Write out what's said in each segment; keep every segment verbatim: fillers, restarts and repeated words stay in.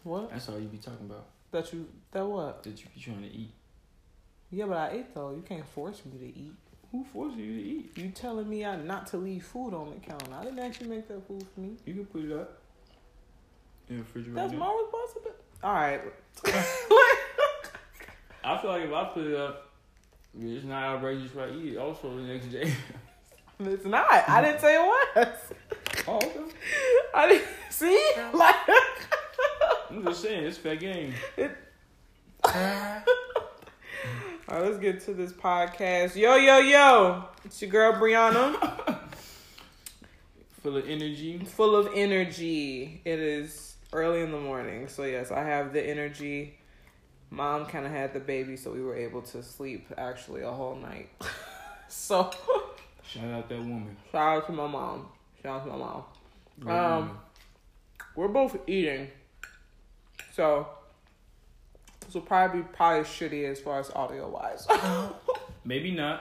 What? That's all you be talking about. That you, that what? That you be trying to eat. Yeah, but I ate though. You can't force me to eat. Who forced you to eat? You telling me I not to leave food on the counter. I didn't actually make that food for me. You can put it up in the refrigerator. That's my responsibility. All right. I feel like if I put it up, it's not outrageous if I eat it also the next day. It's not. I didn't say it was. Oh, okay. I didn't see. Like, I'm just saying, it's fair game. It... All right, let's get to this podcast. Yo, yo, yo. It's your girl, Brianna. Full of energy. Full of energy. It is early in the morning. So, yes, I have the energy. Mom kind of had the baby, so we were able to sleep, actually, a whole night. So, shout out that woman. Shout out to my mom. Shout out to my mom. Great um, woman. We're both eating. So... This will probably be probably shitty as far as audio wise. Maybe not.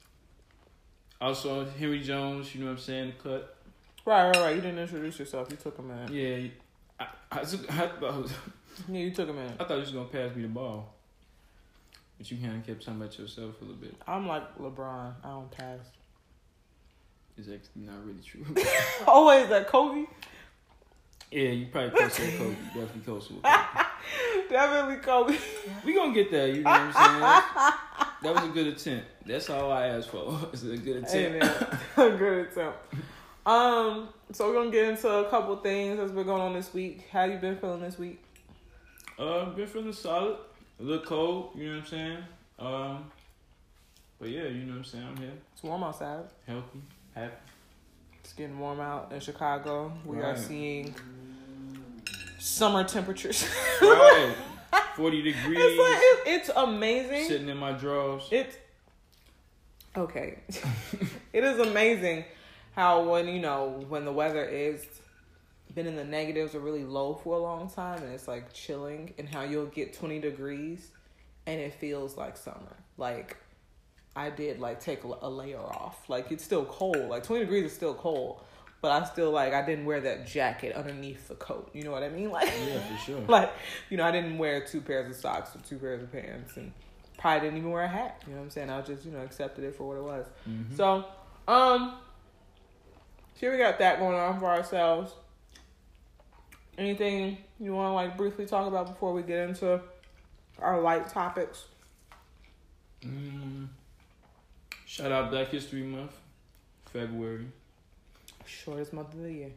Also, Henry Jones, you know what I'm saying, the cut. Right, right, right. You didn't introduce yourself. You took a minute. Yeah. I, I, I, I, Yeah, you took a minute. I thought you was going to pass me the ball. But you kind of kept talking about yourself a little bit. I'm like LeBron. I don't pass. It's actually not really true. Always that Kobe? Yeah, you probably close to Kobe. Definitely close to Kobe. Definitely Kobe. We gonna get there, you know what I'm saying? That was a good attempt. That's all I asked for. It's a good attempt. Hey, man. A good attempt. Um, so we're gonna get into a couple things that's been going on this week. How you been feeling this week? Uh, been feeling solid. A little cold, you know what I'm saying? Um, but yeah, you know what I'm saying? I'm here. It's warm outside. Healthy, happy. It's getting warm out in Chicago. We Right. are seeing summer temperatures. Right. forty degrees. It's like, it, it's amazing. Sitting in my drawers. It's okay. It is amazing how when, you know, when the weather is been in the negatives or really low for a long time and it's like chilling, and how you'll get twenty degrees and it feels like summer. Like I did like take a, a layer off. Like it's still cold. Like twenty degrees is still cold. But I still, like, I didn't wear that jacket underneath the coat. You know what I mean? Like, Yeah, for sure. Like, you know, I didn't wear two pairs of socks or two pairs of pants. And probably didn't even wear a hat. You know what I'm saying? I just, you know, accepted it for what it was. Mm-hmm. So, um, here we got that going on for ourselves. Anything you want to, like, briefly talk about before we get into our light topics? Mm. Shout out Black History Month, February. Shortest month of the year.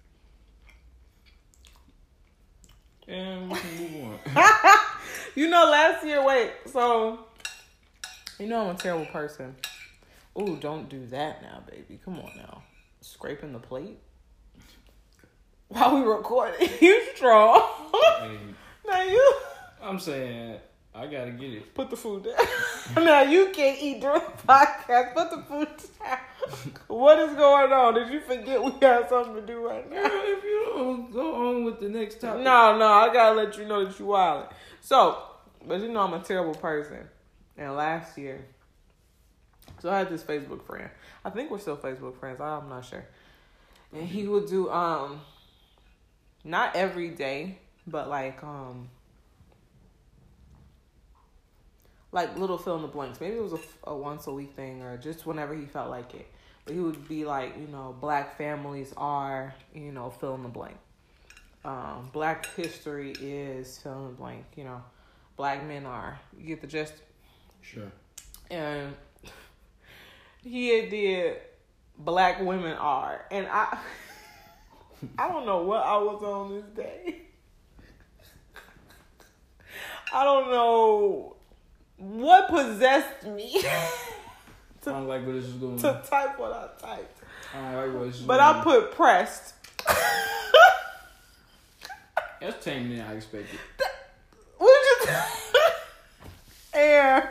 And we can move on. You know, last year, wait, so, you know I'm a terrible person. Ooh, don't do that now, baby. Come on now. Scraping the plate? While we recording. You strong. Hey, Now you I'm saying, I gotta get it. put the food down. Now you can't eat during the podcast. Put the food down. What is going on? Did you forget we got something to do right now? Girl, if you don't go on with the next topic. No, no, I gotta let you know that you wildin'. So, but you know I'm a terrible person. And last year, so I had this Facebook friend. I think we're still Facebook friends. I'm not sure. And he would do, um, not every day, but like, um, like little fill in the blanks. Maybe it was a, a once a week thing or just whenever he felt like it. But he would be like, you know, black families are, you know, fill in the blank. Um, black history is fill in the blank. You know, black men are. You get the gist? Sure. And he had did black women are. And I, I don't know what I was on this day. I don't know what possessed me. I don't like where this is going. To type what I typed. I don't like where this is But going. I put pressed. That's tamer than I expected. What did you And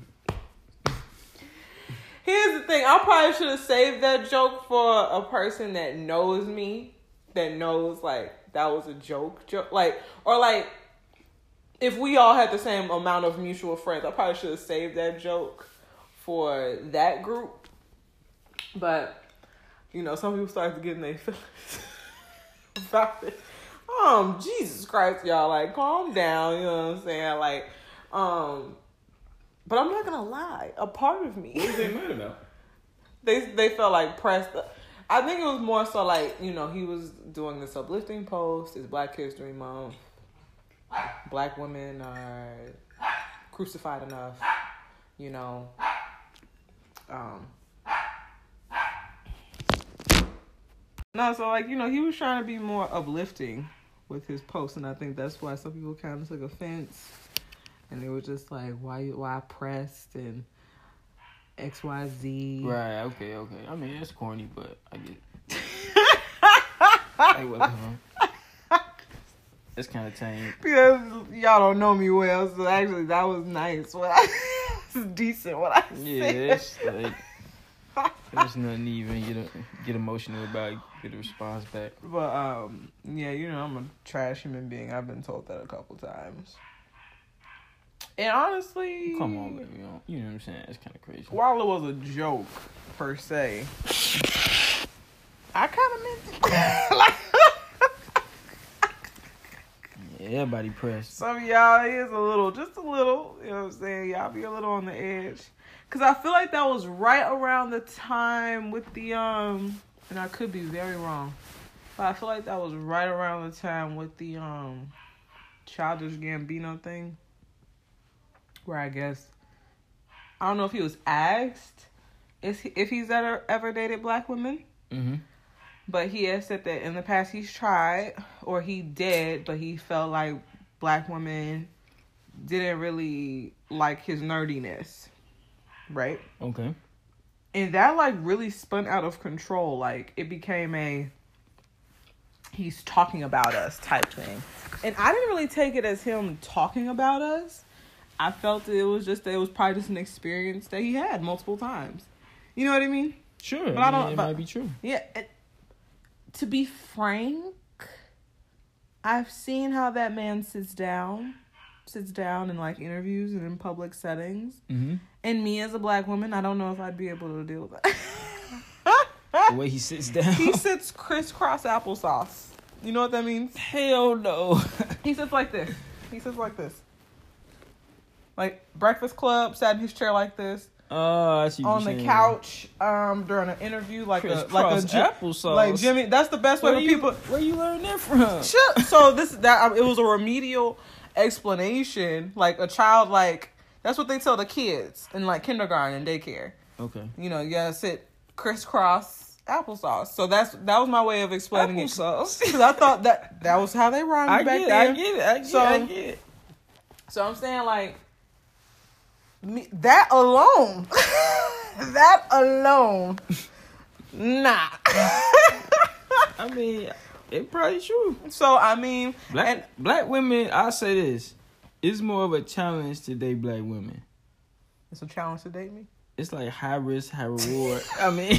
here's the thing. I probably should have saved that joke for a person that knows me. That knows, like, that was a joke. joke. Like, or like, if we all had the same amount of mutual friends, I probably should have saved that joke for that group. But, you know, some people started getting their feelings about it. I Um, Jesus Christ, y'all, like, calm down, you know what I'm saying? Like, um, but I'm not gonna lie, a part of me. What was they mad about? They they felt like pressed. I think it was more so like, you know, he was doing this uplifting post. It's Black History Month. Black women are crucified enough, you know. Um. No, so like, you know, he was trying to be more uplifting with his posts, and I think that's why some people kind of took offense, and they were just like, why you why pressed and X Y Z. Right, okay, okay. I mean, it's corny, but I get it. Hey, whatever. It's kind of tame. Because y'all don't know me well, so actually that was nice. What I, it's decent what I Yeah, said. it's like, there's nothing to even get, a, get emotional about, get a response back. But, um, yeah, you know, I'm a trash human being. I've been told that a couple times. And honestly... Come on, baby. You know, you know what I'm saying? It's kind of crazy. While it was a joke, per se, I kind of meant it. Like, yeah, everybody pressed. some of y'all is a little, just a little, you know what I'm saying? Y'all be a little on the edge. Because I feel like that was right around the time with the, um, and I could be very wrong, but I feel like that was right around the time with the, um, Childish Gambino thing. Where I guess, I don't know if he was asked if, he, if he's ever, ever dated black women. Mm-hmm. But he has said that in the past he's tried, or he did, but he felt like black women didn't really like his nerdiness. Right? Okay. And that, like, really spun out of control. Like, it became a he's talking about us type thing. And I didn't really take it as him talking about us. I felt it was just, it was probably just an experience that he had multiple times. You know what I mean? Sure. But I, I mean, don't- it but- might be true. Yeah. It, to be frank, I've seen how that man sits down, sits down in, like, interviews and in public settings. Mm-hmm. And me as a black woman, I don't know if I'd be able to deal with that. The way he sits down. He sits crisscross applesauce. You know what that means? Hell no. He sits like this. He sits like this. Like Breakfast Club, sat in his chair like this. Oh, I see what On you're the saying. couch, um, during an interview, like a like a Crisscross Ji- applesauce. like Jimmy. That's the best way Where for you, people. where you learn that from? Shut- So this that it was a remedial explanation, like a child, like that's what they tell the kids in like kindergarten and daycare. Okay. You know, you gotta sit crisscross applesauce. So that's that was my way of explaining Applesauce. it. Because I thought that that was how they rhymed I back get it. then. I get it. I get So- it. I get it. So I'm saying, like, me, that alone, that alone, nah. I mean, it probably true. So I mean, Black and black women, I'll say this. It's more of a challenge to date black women. it's a challenge to date me. It's like high risk, high reward. I mean,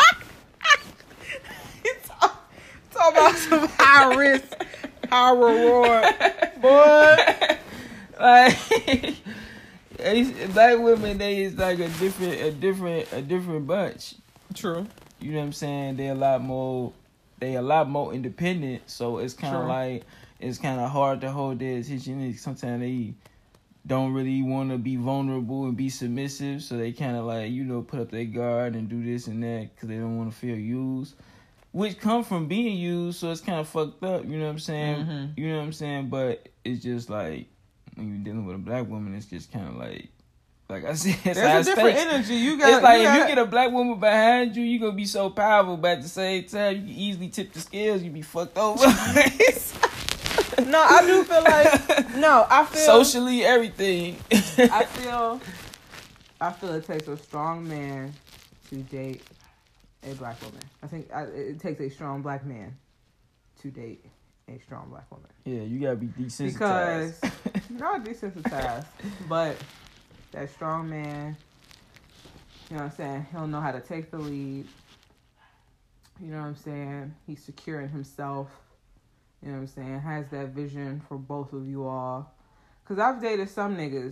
It's all, it's all about some high risk, high reward, boy. like it's- black women, they is like a different, a different, a different bunch. True. You know what I'm saying? They a lot more, they a lot more independent. So it's kind of Sure. like it's kind of hard to hold their attention. And sometimes they don't really want to be vulnerable and be submissive, so they kind of like, you know, put up their guard and do this and that because they don't want to feel used, which come from being used. So it's kind of fucked up. You know what I'm saying? Mm-hmm. You know what I'm saying? But it's just like when you're dealing with a black woman, it's just kind of like, like I said, it's There's high a different stakes. energy. You got. It's like you if gotta, you get a black woman behind you, you gonna be so powerful, but at the same time, you can easily tip the scales. You be fucked over. No, I do feel like no. I feel Socially, everything. I feel. I feel it takes a strong man to date a black woman. I think I, it takes a strong black man to date a strong black woman. Yeah, you gotta be desensitized. Because not desensitized, but that strong man, you know what I'm saying, he'll know how to take the lead. You know what I'm saying? He's secure in himself. You know what I'm saying? Has that vision for both of you all. Because I've dated some niggas,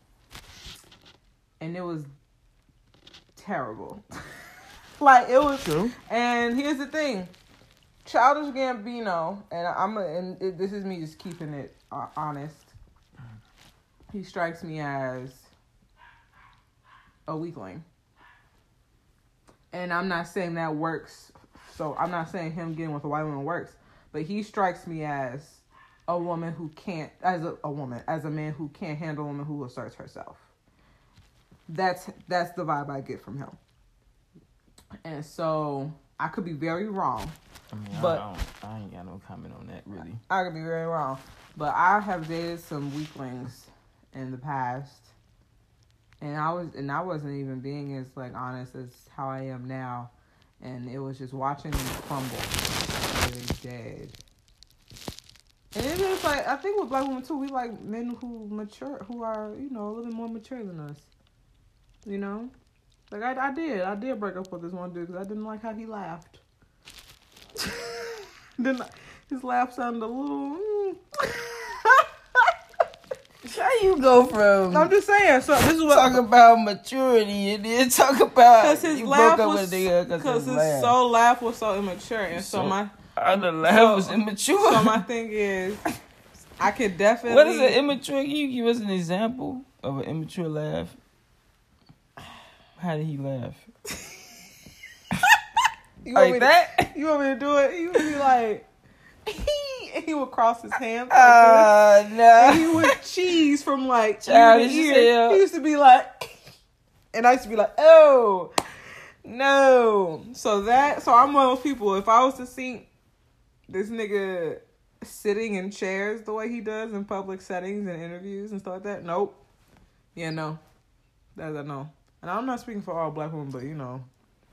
and it was terrible. Like, it was... True. And here's the thing. Childish Gambino, and I'm a, and it, this is me just keeping it uh, honest. He strikes me as a weakling, and I'm not saying that works. So I'm not saying him getting with a white woman works, but he strikes me as a woman who can't, as a, a woman, as a man who can't handle a woman who asserts herself. That's that's the vibe I get from him, and so I could be very wrong. I mean, but I, don't, I ain't got no comment on that, really. I could be very wrong. But I have dated some weaklings in the past. And I was and I wasn't even being as like honest as how I am now. And it was just watching them crumble. Really dead. And it is like, I think with black women too, we like men who mature, who are, you know, a little bit more mature than us. You know? Like I, I did. I did break up with this one dude because I didn't like how he laughed. Then his laugh sounded a little. Mm. How you go from? I'm just saying. So this is what talk about maturity and then talk about because his you laugh broke up was because his, his so laugh was so immature, and so, So, my other laugh so, was immature. So my thing is, I could definitely. What is an immature? Can you give us an example of an immature laugh? How did he laugh? You want Like me that? To, you want me to do it? He would be like, he, he would cross his hands like Uh, this. no. And he would cheese from like ear to Childish as ear. hell. He used to be like, and I used to be like, oh, no. So that, so I'm one of those people. If I was to see this nigga sitting in chairs the way he does in public settings and interviews and stuff like that, nope. Yeah, no. That's a no. And I'm not speaking for all black women, but you know.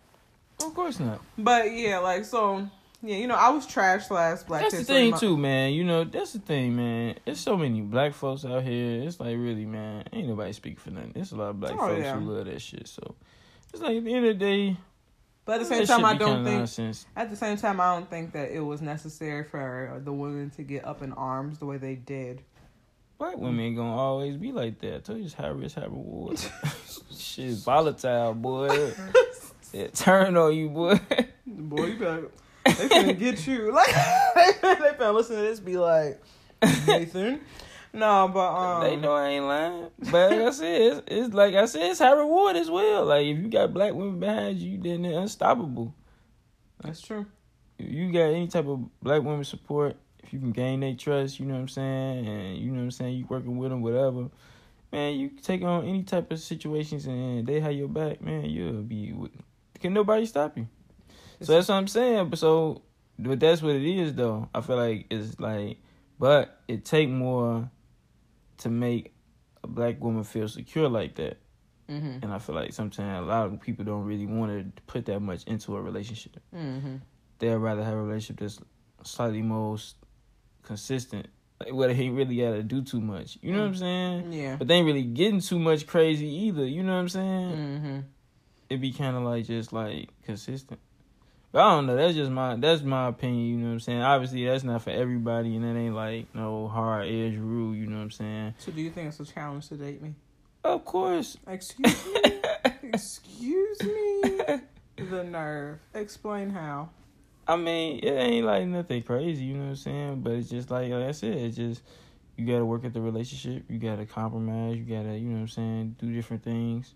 Of course not. But yeah, like, so, yeah, you know, I was trash last Black That's the History thing Month. too, man. You know, that's the thing, man. There's so many black folks out here. It's like, really, man, ain't nobody speaking for nothing. There's a lot of black Oh, folks yeah. who love that shit. So it's like at the end of the day, But at the same that time, shit I be don't kinda think, nonsense. at the same time, I don't think that it was necessary for the women to get up in arms the way they did. Black women ain't gonna always be like that. I told you it's high risk, high reward. Shit is volatile, boy. It turn on you, boy. Boy, you better, they finna get you. Like, they finna listen to this be like, Nathan. No, but, um. They know I ain't lying. But like I said, it's, it's like I said, it's high reward as well. Like, if you got black women behind you, then they're unstoppable. That's true. If you got any type of black women support, if you can gain their trust, you know what I'm saying, and you know what I'm saying, you working with them, whatever, man, you can take on any type of situations and they have your back, man, you'll be with, can nobody stop you? So that's what I'm saying. But so, but that's what it is, though. I feel like it's like, but it take more to make a black woman feel secure like that. Mm-hmm. And I feel like sometimes a lot of people don't really want to put that much into a relationship. Mm-hmm. They'd rather have a relationship that's slightly more consistent, like where they ain't really got to do too much. You know what I'm saying? Yeah. But they ain't really getting too much crazy either. You know what I'm saying? Mm-hmm. It'd be kind of like just like consistent. But I don't know. That's just my that's my opinion. You know what I'm saying? Obviously, that's not for everybody, and that ain't like no hard edge rule. You know what I'm saying? So do you think it's a challenge to date me? Of course. Excuse me? Excuse me? The nerve. Explain how. I mean, it ain't like nothing crazy, you know what I'm saying? But it's just like, like I said, it's just, you got to work at the relationship. You got to compromise. You got to, you know what I'm saying, do different things.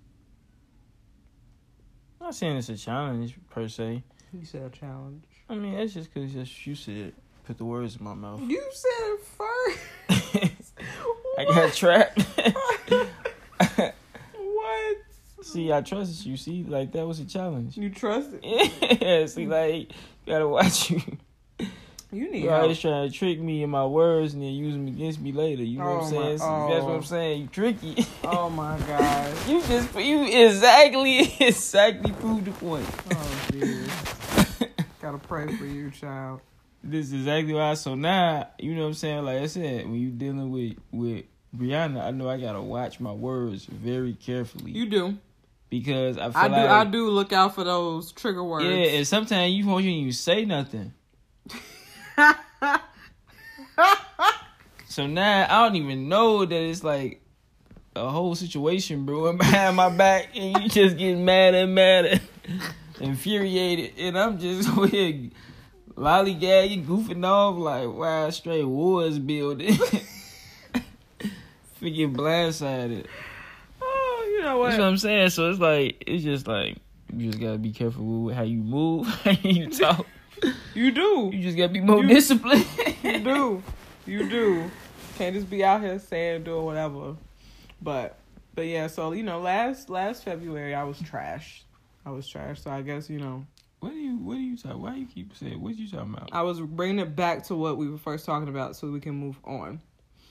I'm not saying it's a challenge, per se. You said a challenge. I mean, that's just because just you said, put the words in my mouth. You said it first. I got trapped. What? See, I trusted you. See, like, that was a challenge. You trusted? Yeah, see, like, you got to watch you. You need You help. always trying to trick me in my words and then use them against me later. You know Oh what I'm saying? my- See, oh. That's what I'm saying. You tricky. Oh my God. You just you exactly exactly proved the point. Oh dear. Gotta pray for you, child. This is exactly why. So now you know what I'm saying. Like I said, when you dealing with with Brianna, I know I gotta watch my words very carefully. You do. Because I feel I do. like I do look out for those trigger words. yeah, and sometimes you won't even say nothing. So now I don't even know that it's like a whole situation brewing behind my back, and you just getting mad and mad and infuriated, and I'm just here lollygagging, goofing off like wow, straight wars building. Freaking blindsided. Oh, you know what? That's what I'm saying. So it's like it's just like you just gotta be careful with how you move, how you talk. You do. You just gotta be more You- disciplined. You do. You do. Can't just be out here saying doing whatever. But but yeah, so you know, last last February I was trash. I was trash. So I guess, you know, What do you what do you talk? Why you keep saying? What you talking about? I was bringing it back to what we were first talking about so we can move on.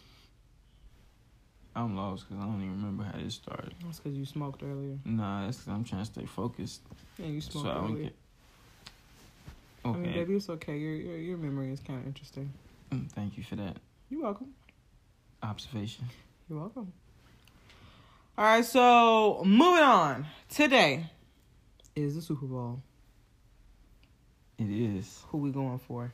I'm lost because I don't even remember how this started. That's because you smoked earlier. Nah, that's because I'm trying to stay focused. Yeah, you smoked So I don't earlier. get. I mean, Okay. baby, it's okay. Your your, your memory is kind of interesting. Mm, Thank you for that You're welcome. observation. You're welcome. All right, so moving on. Today is the Super Bowl. It is. Who we going for?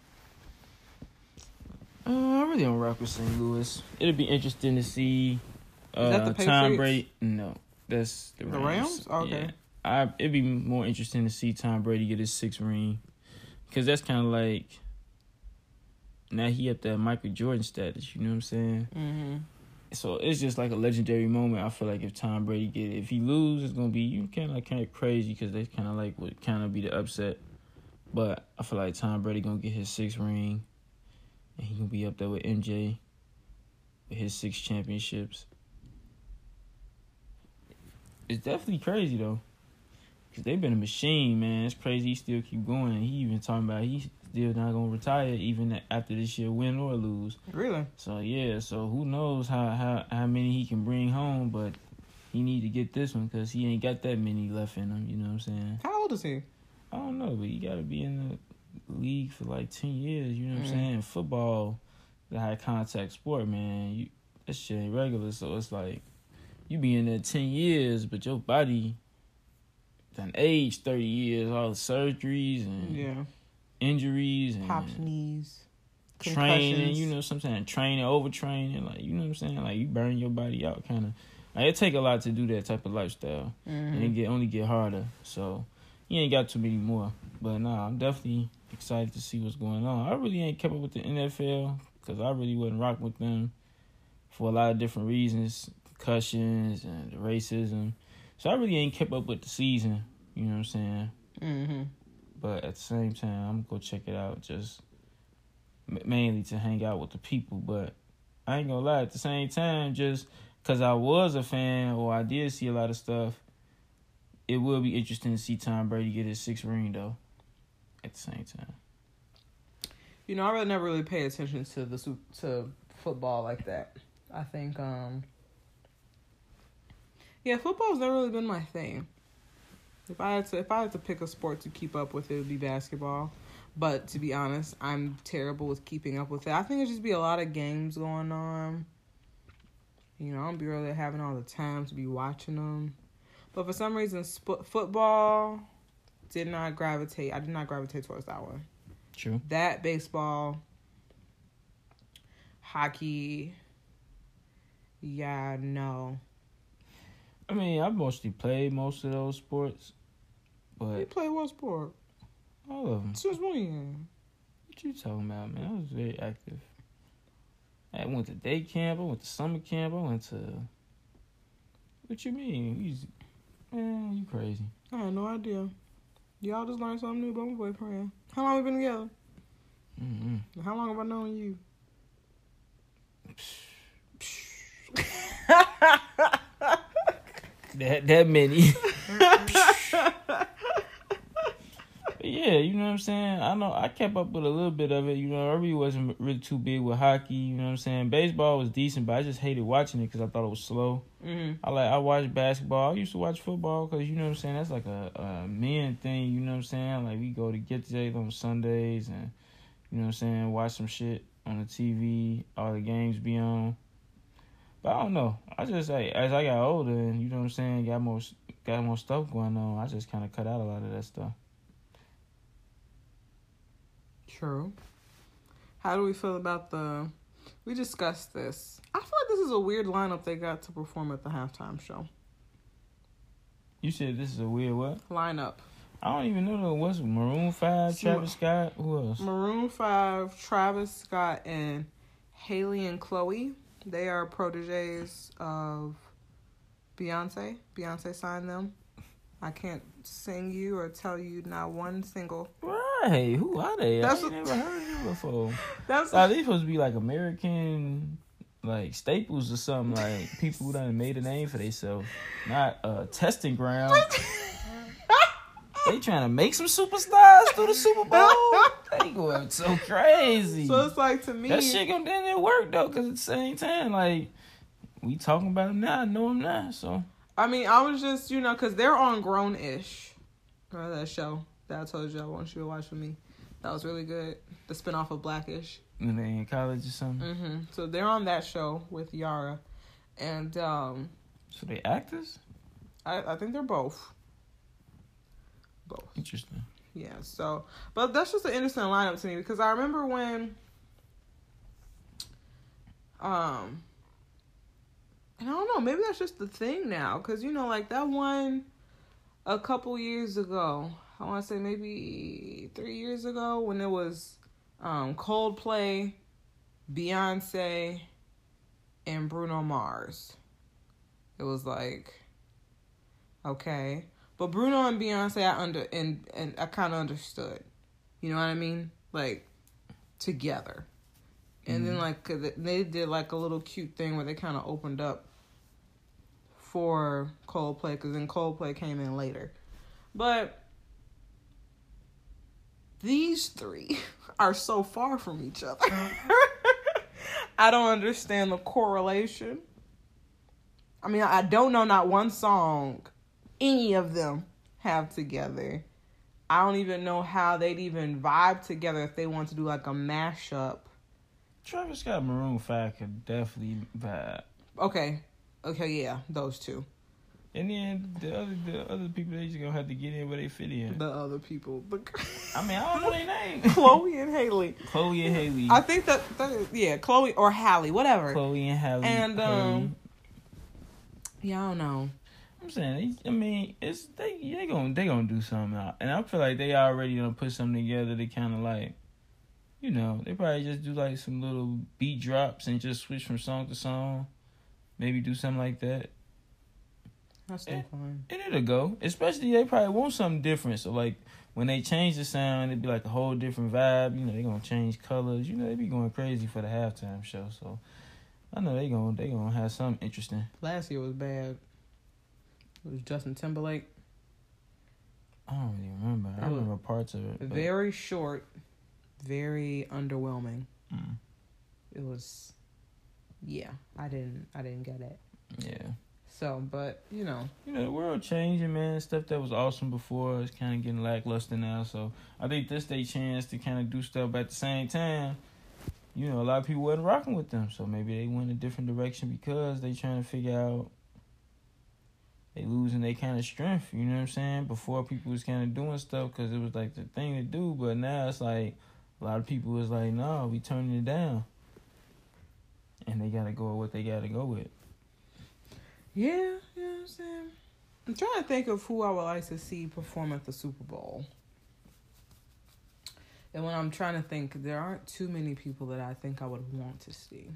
Uh, I really don't rock with Saint Louis. It'll be interesting to see. Uh, Is that the Tom Patriots? Brady? No, that's the The Rams. Rams? Okay. Yeah. I it'd be more interesting to see Tom Brady get his sixth ring, because that's kind of like now he at that Michael Jordan status. You know what I'm saying? Mm-hmm. So it's just like a legendary moment. I feel like if Tom Brady get it, if he lose, it's gonna be you kind of like kind of crazy because they kind of like would kind of be the upset. But I feel like Tom Brady gonna get his sixth ring, and he gonna be up there with M J with his six championships. It's definitely crazy though, cause they've been a machine, man. It's crazy. He still keep going. He even talking about he's still not gonna retire even after this year, win or lose. Really? So yeah, so who knows how, how, how many he can bring home, but he need to get this one because he ain't got that many left in him. You know what I'm saying? How old is he? I don't know, but you got to be in the league for like ten years. You know what Mm. I'm saying? Football, the high contact sport, man. You that shit ain't regular, so it's like you be in there ten years, but your body done aged thirty years. All the surgeries and Yeah. injuries and Popped knees. training, concussions. you know, sometimes training, overtraining, like, you know what I'm saying? Like, you burn your body out, kind of. Like, it take a lot to do that type of lifestyle, and it Mhm. get only get harder. So, you ain't got too many more. But, nah, I'm definitely excited to see what's going on. I really ain't kept up with the N F L, because I really wasn't rocking with them for a lot of different reasons, concussions and the racism. So, I really ain't kept up with the season, you know what I'm saying? Mhm. But at the same time, I'm going to go check it out just m- mainly to hang out with the people. But I ain't going to lie, at the same time, just because I was a fan or I did see a lot of stuff, it will be interesting to see Tom Brady get his sixth ring, though, at the same time. You know, I really never really pay attention to the su- to football like that. I think, um, yeah, football's never really been my thing. If I had to, if I had to pick a sport to keep up with, it would be basketball. But to be honest, I'm terrible with keeping up with it. I think it'd just be a lot of games going on. You know, I don't be really having all the time to be watching them. But for some reason, sp- football did not gravitate. I did not gravitate towards that one. True. That, baseball, hockey, yeah, no. I mean, I mostly played most of those sports, You but play what sport? all of them. Since when? What you talking about, man? I was very active. I went to day camp. I went to summer camp. I went to. What you mean? You, just- man, you crazy. I had no idea. Y'all just learned something new about my boyfriend. How long we been together? Mm-hmm. How long have I known you? That that many. But yeah, you know what I'm saying? I know I kept up with a little bit of it. You know, I really wasn't really too big with hockey. You know what I'm saying? Baseball was decent, but I just hated watching it because I thought it was slow. Mm-hmm. I like I watched basketball. I used to watch football because, you know what I'm saying, that's like a, a men thing, you know what I'm saying? Like, we go to get together on Sundays and, you know what I'm saying, watch some shit on the T V, all the games be on. But I don't know. I just, like, as I got older and, you know what I'm saying, got more, got more stuff going on, I just kind of cut out a lot of that stuff. True. How do we feel about the... We discussed this. I feel like this is a weird lineup they got to perform at the halftime show. You said this is a weird what? Lineup. I don't even know though. What's Maroon five, Travis Scott? Who else? Maroon five, Travis Scott, and Haley and Chloe. They are proteges of Beyonce. Beyonce signed them. I can't sing you or tell you not one single. Right. Who are they? That's I ain't never heard of them before. That's like, they supposed to be like American, like staples or something. Like people who done made a name for themselves, not a testing ground. They trying to make some superstars through the Super Bowl. They going so crazy. So it's like, to me, that shit gonna didn't work though. Cause at the same time, like we talking about them now, I know them now. So I mean, I was just, you know, because they're on Grown-ish. Remember that show that I told you I want you to watch with me? That was really good. The spinoff of Blackish. And they in college or something. Mm-hmm. So they're on that show with Yara, and um, so they actors. I, I think they're both. Both. Interesting. Yeah. So, but that's just an interesting lineup to me because I remember when, um, and I don't know, maybe that's just the thing now because you know, like that one a couple years ago. I want to say maybe three years ago when it was um, Coldplay, Beyonce, and Bruno Mars. It was like, okay. But Bruno and Beyonce, I under and, and I kind of understood. You know what I mean? Like, together. And mm-hmm. then, like, they did, like, a little cute thing where they kind of opened up for Coldplay, because then Coldplay came in later. But these three are so far from each other. I don't understand the correlation. I mean, I don't know not one song any of them have together. I don't even know how they'd even vibe together if they want to do like a mashup. Travis Scott, Maroon five could definitely vibe. Okay. Okay, yeah, those two. And then the other the other people, they just gonna have to get in where they fit in. The other people. The... I mean, I don't know their name. Chloe and Haley. Chloe and Haley. I think that, that is, yeah, Chloe or Halle, whatever. Chloe and Halle. And, um, Haley. yeah, I don't know. I'm saying, I mean, it's they they gonna they gonna do something out, and I feel like they already gonna put something together. They kind of like, you know, they probably just do like some little beat drops and just switch from song to song, maybe do something like that. That's still fine. And it'll go. Especially they probably want something different. So like when they change the sound, it'd be like a whole different vibe. You know, they gonna change colors. You know, they be going crazy for the halftime show. So I know they gonna they gonna have something interesting. Last year was bad. It was Justin Timberlake. I don't even remember. I remember parts of it. But... Very short, very underwhelming. Mm. It was, yeah. I didn't, I didn't get it. Yeah. So, but you know, you know, the world changing, man. Stuff that was awesome before is kind of getting lackluster now. So I think this their chance to kind of do stuff, but at the same time, you know, a lot of people wasn't rocking with them. So maybe they went a different direction because they trying to figure out. They losing their kind of strength, you know what I'm saying? Before people was kind of doing stuff because it was like the thing to do, but now it's like a lot of people was like, no, we turning it down. And they got to go with what they got to go with. Yeah, you know what I'm saying? I'm trying to think of who I would like to see perform at the Super Bowl. And when I'm trying to think, there aren't too many people that I think I would want to see.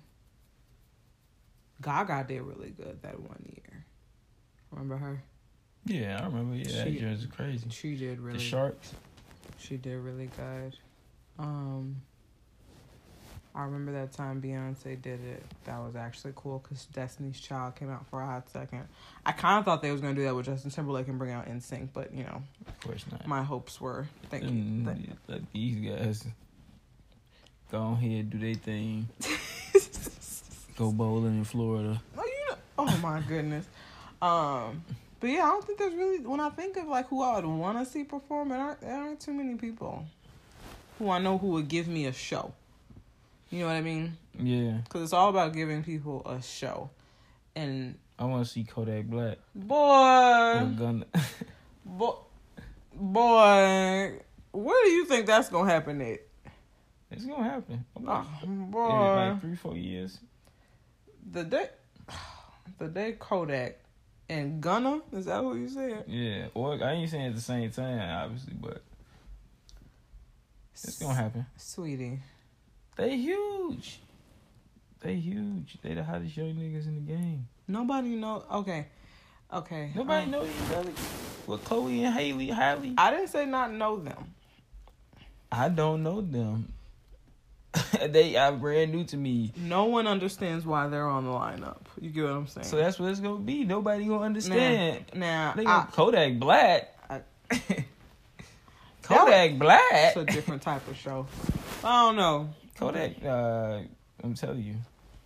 Gaga did really good that one year. Remember her? Yeah, I remember. Yeah, she, that year was crazy. She did really. The Sharks. She did really good. Um, I remember that time Beyonce did it. That was actually cool because Destiny's Child came out for a hot second. I kind of thought they was gonna do that with Justin Timberlake and bring out N Sync, but you know, of course not. My hopes were thinking that let these guys go ahead do their thing. Go bowling in Florida. Oh, you know. Oh my goodness. Um, but yeah, I don't think there's really, when I think of like who I would want to see perform, there aren't, there aren't too many people who I know who would give me a show. You know what I mean? Yeah. Because it's all about giving people a show. And I want to see Kodak Black. Boy. boy. Boy. Where do you think that's going to happen at? It's going to happen. Oh, boy. In like three, four years. The day, the day Kodak And Gunna? Is that what you said? Yeah. Or I ain't saying at the same time, obviously, but it's gonna happen. Sweetie. They huge. They huge. They the hottest young niggas in the game. Nobody know. Okay. Okay. Nobody um, know you really. With Chloe and Haley, Halle. I didn't say not know them. I don't know them. They are brand new to me. No one understands why they're on the lineup. You get what I'm saying? So that's what it's gonna be. Nobody gonna understand. Now, They nah, gonna Kodak Black. I, Kodak Black. it's a different type of show. I don't know. Kodak. Uh, I'm telling you.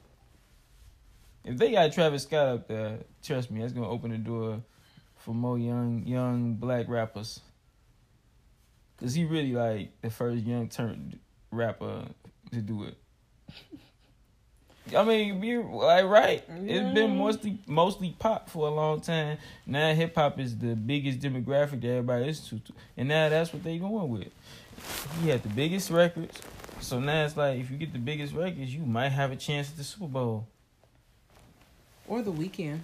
If they got Travis Scott up there, trust me, that's gonna open the door for more young, young black rappers. Cause he really like the first young turn rapper to do it. I mean, be like right. Yeah. It's been mostly mostly pop for a long time. Now hip hop is the biggest demographic that everybody is to, and now that's what they going with. He had the biggest records, so now it's like if you get the biggest records, you might have a chance at the Super Bowl. Or The Weeknd.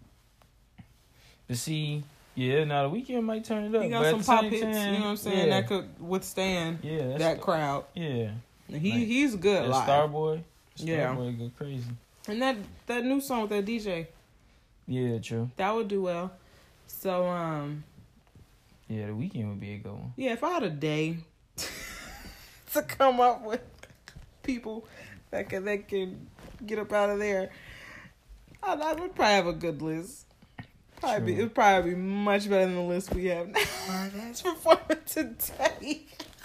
To see, yeah, now the Weeknd might turn it up. He got but some at the pop same hits, time, you know what I'm saying, yeah. that could withstand Yeah, that's that crowd. Yeah, And he like, he's good that live. Starboy, Yeah. Starboy go crazy. And that that new song with that D J, Yeah, true. that would do well. So um, Yeah, the Weeknd would be a good one. yeah, if I had a day to come up with people that can that can get up out of there, I, I would probably have a good list. Probably be, True. it would probably be much better than the list we have now. That's performing today.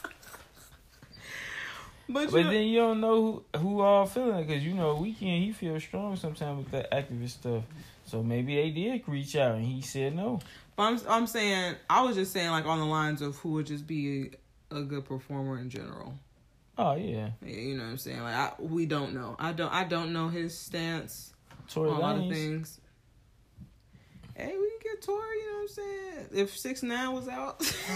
But, But you then you don't know who, who all feeling, because you know Weeknd, he feels strong sometimes with that activist stuff. So maybe they did reach out and he said no. But I'm I'm saying I was just saying like on the lines of who would just be a, a good performer in general. Oh yeah, Yeah, you know what I'm saying? Like I, we don't know. I don't I don't know his stance Tory on a lot of Lanez. things. Hey, we can get Tory, you know what I'm saying? If six nine was out.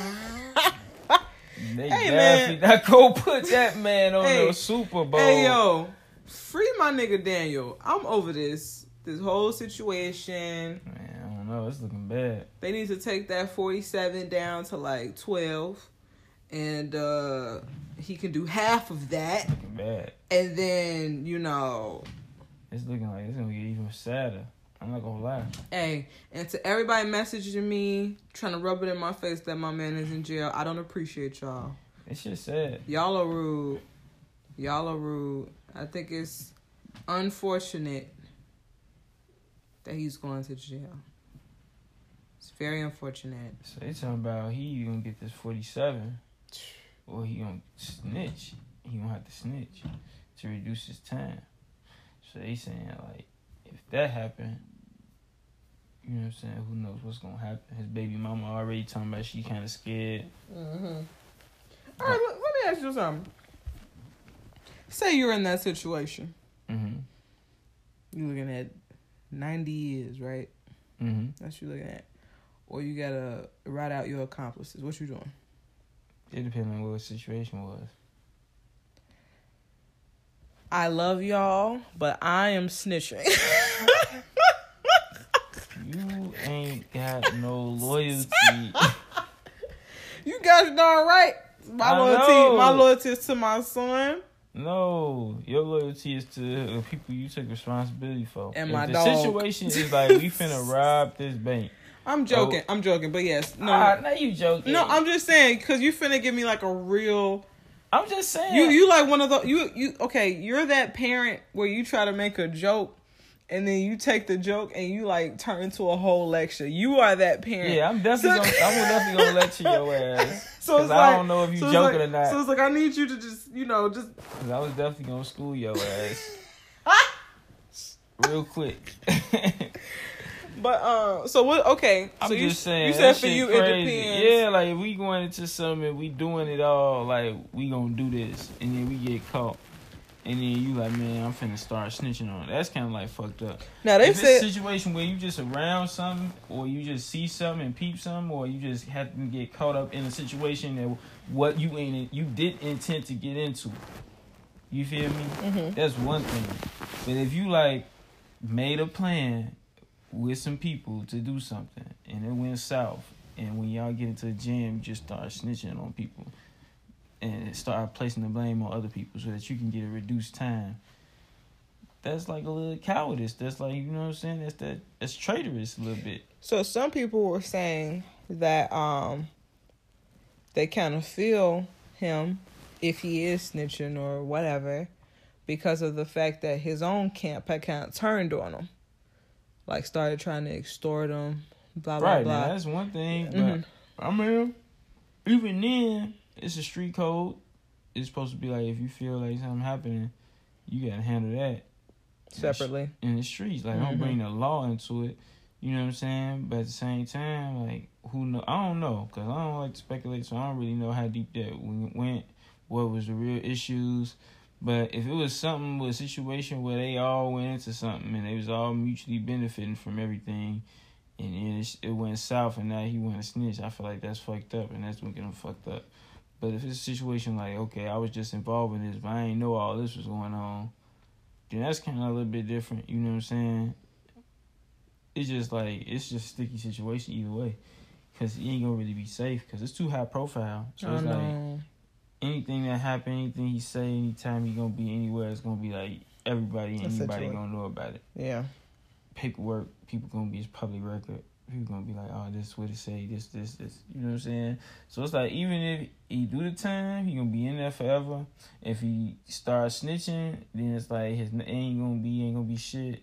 They Hey, definitely man. not gonna put that man on Hey. the Super Bowl. Hey yo, free my nigga Daniel. I'm over this. This whole situation. Man, I don't know. It's looking bad. They need to take that forty-seven down to like twelve. And uh he can do half of that. Looking bad. And then, you know, It's looking like it's gonna get even sadder. I'm not gonna lie. hey, and to everybody messaging me, trying to rub it in my face that my man is in jail, I don't appreciate y'all. It's just sad. Y'all are rude. Y'all are rude. I think it's unfortunate that he's going to jail. It's very unfortunate. So they talking about he gonna get this forty-seven, or he gonna snitch. He gonna have to snitch to reduce his time. So they saying like, if that happened, you know what I'm saying? Who knows what's gonna happen? His baby mama already talking about she kind of scared. Mm-hmm. All right, let, let me ask you something. Say you're in that situation. Mm-hmm. You're looking at ninety years, right? Mm-hmm. That's what you're looking at. Or you gotta write out your accomplices. What you doing? It depends on what the situation was. I love y'all, but I am snitching. You ain't got no loyalty. You guys darn right. My I loyalty, know. my loyalty is to my son No, your loyalty is to the people you took responsibility for. and if my the dog. situation is like we finna rob this bank. I'm joking. I'm joking, but yes, no, Ah, now you joking. no. I'm just saying because you finna give me like a real. I'm just saying. You you like one of the you you okay? You're that parent where you try to make a joke, and then you take the joke and you like turn into a whole lecture. You are that parent. Yeah, I'm definitely So- gonna, I'm definitely gonna lecture your ass. So it's I like, don't know if you so it's joking like- or not. So it's like I need you to just you know just. Cause I was definitely gonna school your ass real quick. But uh, so what? Okay, I'm so you, just saying. you that said for shit you crazy. it depends. Yeah, like if we going into something, we doing it all. Like we gonna do this, and then we get caught, and then you like, man, I'm finna start snitching on it. That's kind of like fucked up. Now they If said it's a situation where you just around something, or you just see something and peep something, or you just have to get caught up in a situation that what you ain't you didn't intend to get into. You feel me? Mhm. That's one thing. But if you like made a plan with some people to do something, and it went south. And when y'all get into the gym, you just start snitching on people and start placing the blame on other people so that you can get a reduced time. That's like a little cowardice. That's like, you know what I'm saying? That's that. That's traitorous a little bit. So some people were saying that um, they kind of feel him if he is snitching or whatever because of the fact that his own camp had kind of turned on him, like started trying to extort him, blah blah right, blah. Right, that's one thing. But Mm-hmm. I mean, even then, it's a street code. It's supposed to be like if you feel like something happening, you gotta handle that separately in the streets. Like, mm-hmm. Don't bring the law into it. You know what I'm saying? But at the same time, like, who know? I don't know, because I don't like to speculate, so I don't really know how deep that went, what was the real issues. But if it was something, with a situation where they all went into something and they was all mutually benefiting from everything, and it, it went south and now he went to snitch, I feel like that's fucked up, and that's what get him fucked up. But if it's a situation like, okay, I was just involved in this, but I ain't know all this was going on, then that's kind of a little bit different, you know what I'm saying? It's just like, it's just a sticky situation either way. Because he ain't going to really be safe. Because it's too high profile. So it's like, anything that happen, anything he say, anytime he going to be anywhere, it's going to be like, everybody and anybody going to know about it. Yeah. Paperwork, people going to be his public record. People going to be like, oh, this is what it say, this, this, this. You know what I'm saying? So it's like, even if he do the time, he going to be in there forever. If he start snitching, then it's like, his ain't going to be, ain't going to be shit.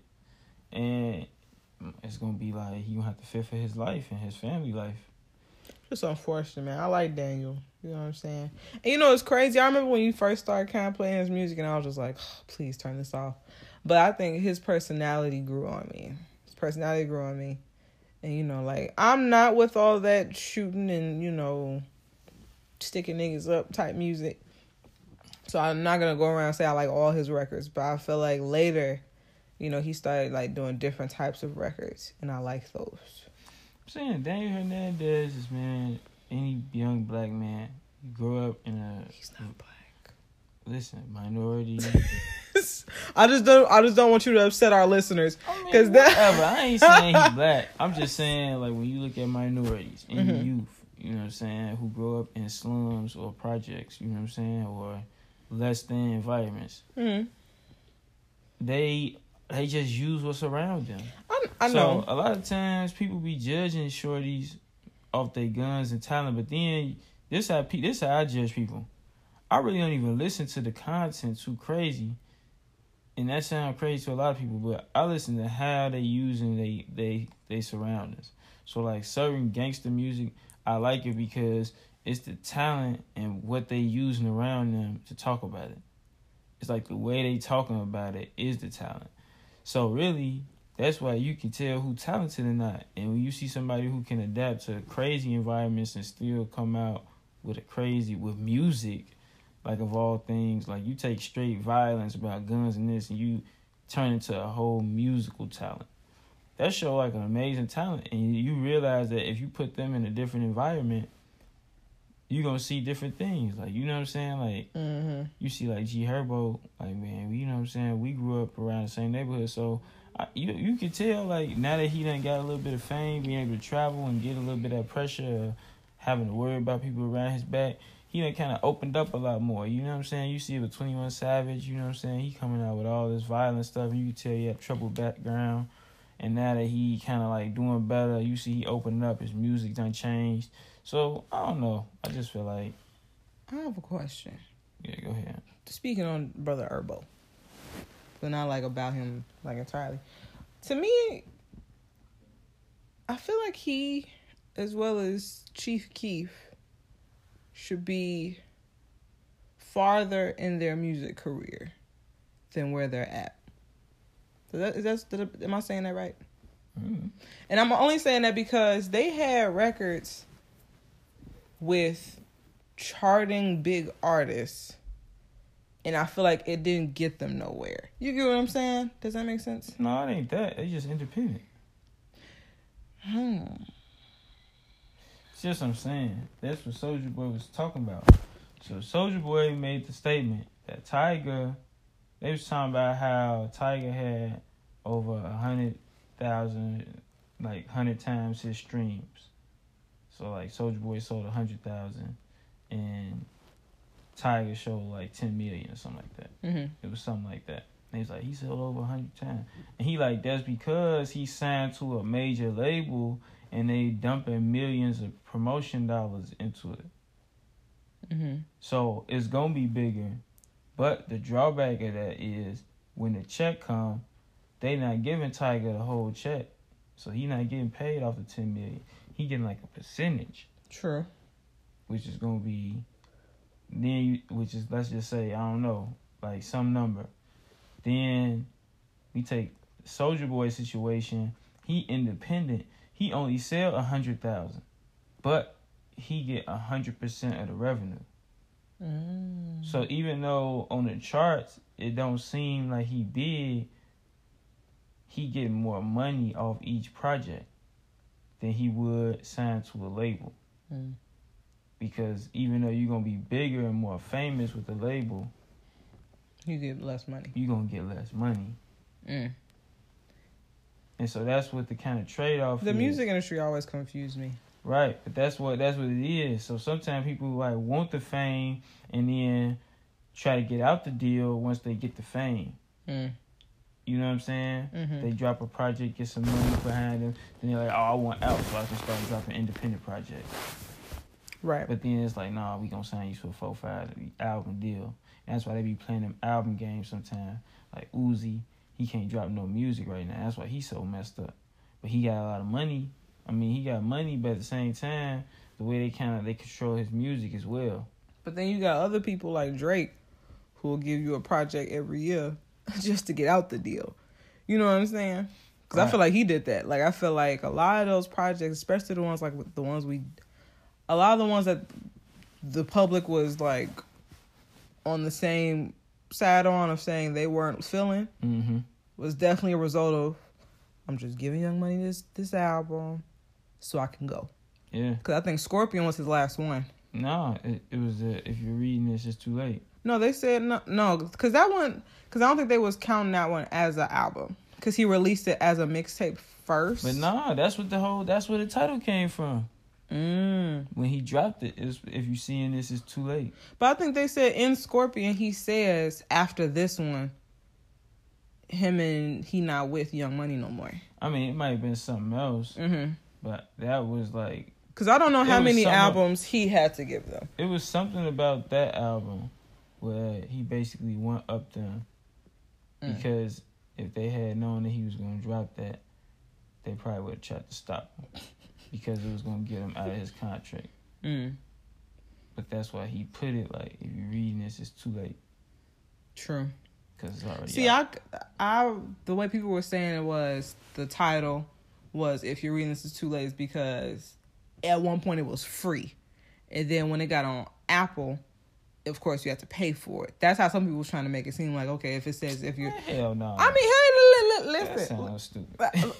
And it's going to be like, he going to have to fit for his life and his family life. It's unfortunate, man. I like Daniel. You know what I'm saying? And you know, it's crazy. I remember when you first started kind of playing his music and I was just like, oh, please turn this off. But I think his personality grew on me. His personality grew on me. And, you know, like, I'm not with all that shooting and, you know, sticking niggas up type music. So I'm not going to go around and say I like all his records. But I feel like later, you know, he started, like, doing different types of records. And I like those. I'm saying Daniel Hernandez is, man, any young black man, grow up in a... He's not black. Listen, minority... I just don't. I just don't want you to upset our listeners. Because I mean, whatever. I ain't saying he's black. I'm just saying, like, when you look at minorities and mm-hmm. youth, you know what I'm saying, who grow up in slums or projects, you know what I'm saying, or less than environments, mm-hmm. they they just use what's around them. I, I know. So a lot of times people be judging shorties off their guns and talent, but then this how this how I judge people. I really don't even listen to the content too crazy. And that sounds crazy to a lot of people, but I listen to how they using they they they surroundings. So like certain gangster music, I like it because it's the talent and what they using around them to talk about it. It's like the way they talking about it is the talent. So really, that's why you can tell who talented or not. And when you see somebody who can adapt to crazy environments and still come out with a crazy with music. Like, of all things, like, you take straight violence about guns and this, and you turn into a whole musical talent. That show, like, an amazing talent. And you realize that if you put them in a different environment, you're going to see different things. Like, you know what I'm saying? Like, mm-hmm. you see, like, G Herbo, like, man, you know what I'm saying? We grew up around the same neighborhood, so I, you you can tell, like, now that he done got a little bit of fame, being able to travel and get a little bit of that pressure, having to worry about people around his back, he done kind of opened up a lot more, you know what I'm saying? You see it with twenty-one Savage, you know what I'm saying? He coming out with all this violent stuff, and you can tell he had troubled background. And now that he kind of like doing better, you see he opening up, his music done changed. So, I don't know. I just feel like... I have a question. Yeah, go ahead. Speaking on Brother Herbo, but not like about him like entirely. To me, I feel like he, as well as Chief Keef, should be farther in their music career than where they're at. So that, is that, am I saying that right? Mm. And I'm only saying that because they had records with charting big artists, and I feel like it didn't get them nowhere. You get what I'm saying? Does that make sense? No, it ain't that. It's just independent. Hmm. Just what I'm saying. That's what Soulja Boy was talking about. So Soulja Boy made the statement that Tyga, they was talking about how Tyga had over a hundred thousand, like hundred times his streams. So like Soulja Boy sold a hundred thousand, and Tiger showed like ten million or something like that. Mm-hmm. It was something like that. And he's like, he sold over a hundred times, and he like that's because he signed to a major label and they dumping millions of promotion dollars into it. Mm-hmm. So it's gonna be bigger, but the drawback of that is when the check come, they not giving Tiger the whole check, so he not getting paid off the ten million. He getting like a percentage. True. Which is gonna be then, you, which is let's just say I don't know, like some number. Then we take Soulja Boy situation. He independent. He only sell a hundred thousand, but he get a hundred percent of the revenue. Mm. So even though on the charts it don't seem like he big, he get more money off each project than he would sign to a label. Mm. Because even though you're gonna be bigger and more famous with the label, you get less money. You're gonna get less money. Mm. And so that's what the kind of trade-off The is. music industry always confused me. Right, but that's what that's what it is. So sometimes people like want the fame and then try to get out the deal once they get the fame. Mm. You know what I'm saying? Mm-hmm. They drop a project, get some money behind them, then they're like, oh, I want out so I can start dropping independent projects. Right. But then it's like, nah, we gonna sign you to a four five album deal. And that's why they be playing them album games sometimes. Like Uzi, he can't drop no music right now. That's why he's so messed up. But he got a lot of money. I mean, he got money, but at the same time, the way they kind of they control his music as well. But then you got other people like Drake, who will give you a project every year just to get out the deal. You know what I'm saying? Because right. I feel like he did that. Like I feel like a lot of those projects, especially the ones like the ones we, a lot of the ones that the public was like on the same side on of saying they weren't feeling, mm-hmm. was definitely a result of I'm just giving Young Money this this album so I can go. Yeah. Because I think Scorpion was his last one. No, it, it was, uh, if you're reading this, it's too late. No, they said no, no, because that one, because I don't think they was counting that one as an album. Because he released it as a mixtape first. But nah, that's what the whole, that's where the title came from. Mm. When he dropped it, it's, if you're seeing this, it's too late. But I think they said in Scorpion, he says after this one, him and he not with Young Money no more. I mean, it might have been something else, mm-hmm. but that was like... Because I don't know how many albums he had to give them. It was something about that album where he basically went up them. Mm. Because if they had known that he was going to drop that, they probably would have tried to stop him. Because it was going to get him out of his contract. Mm. But that's why he put it like, if you're reading this, it's too late. True. Because it's already See, out. I, I, the way people were saying it was, the title was, if you're reading this, it's too late, is because at one point it was free. And then when it got on Apple, of course you have to pay for it. That's how some people was trying to make it seem like, okay, if it says, if you're... Hell no. I mean, hey, listen. That sounds stupid.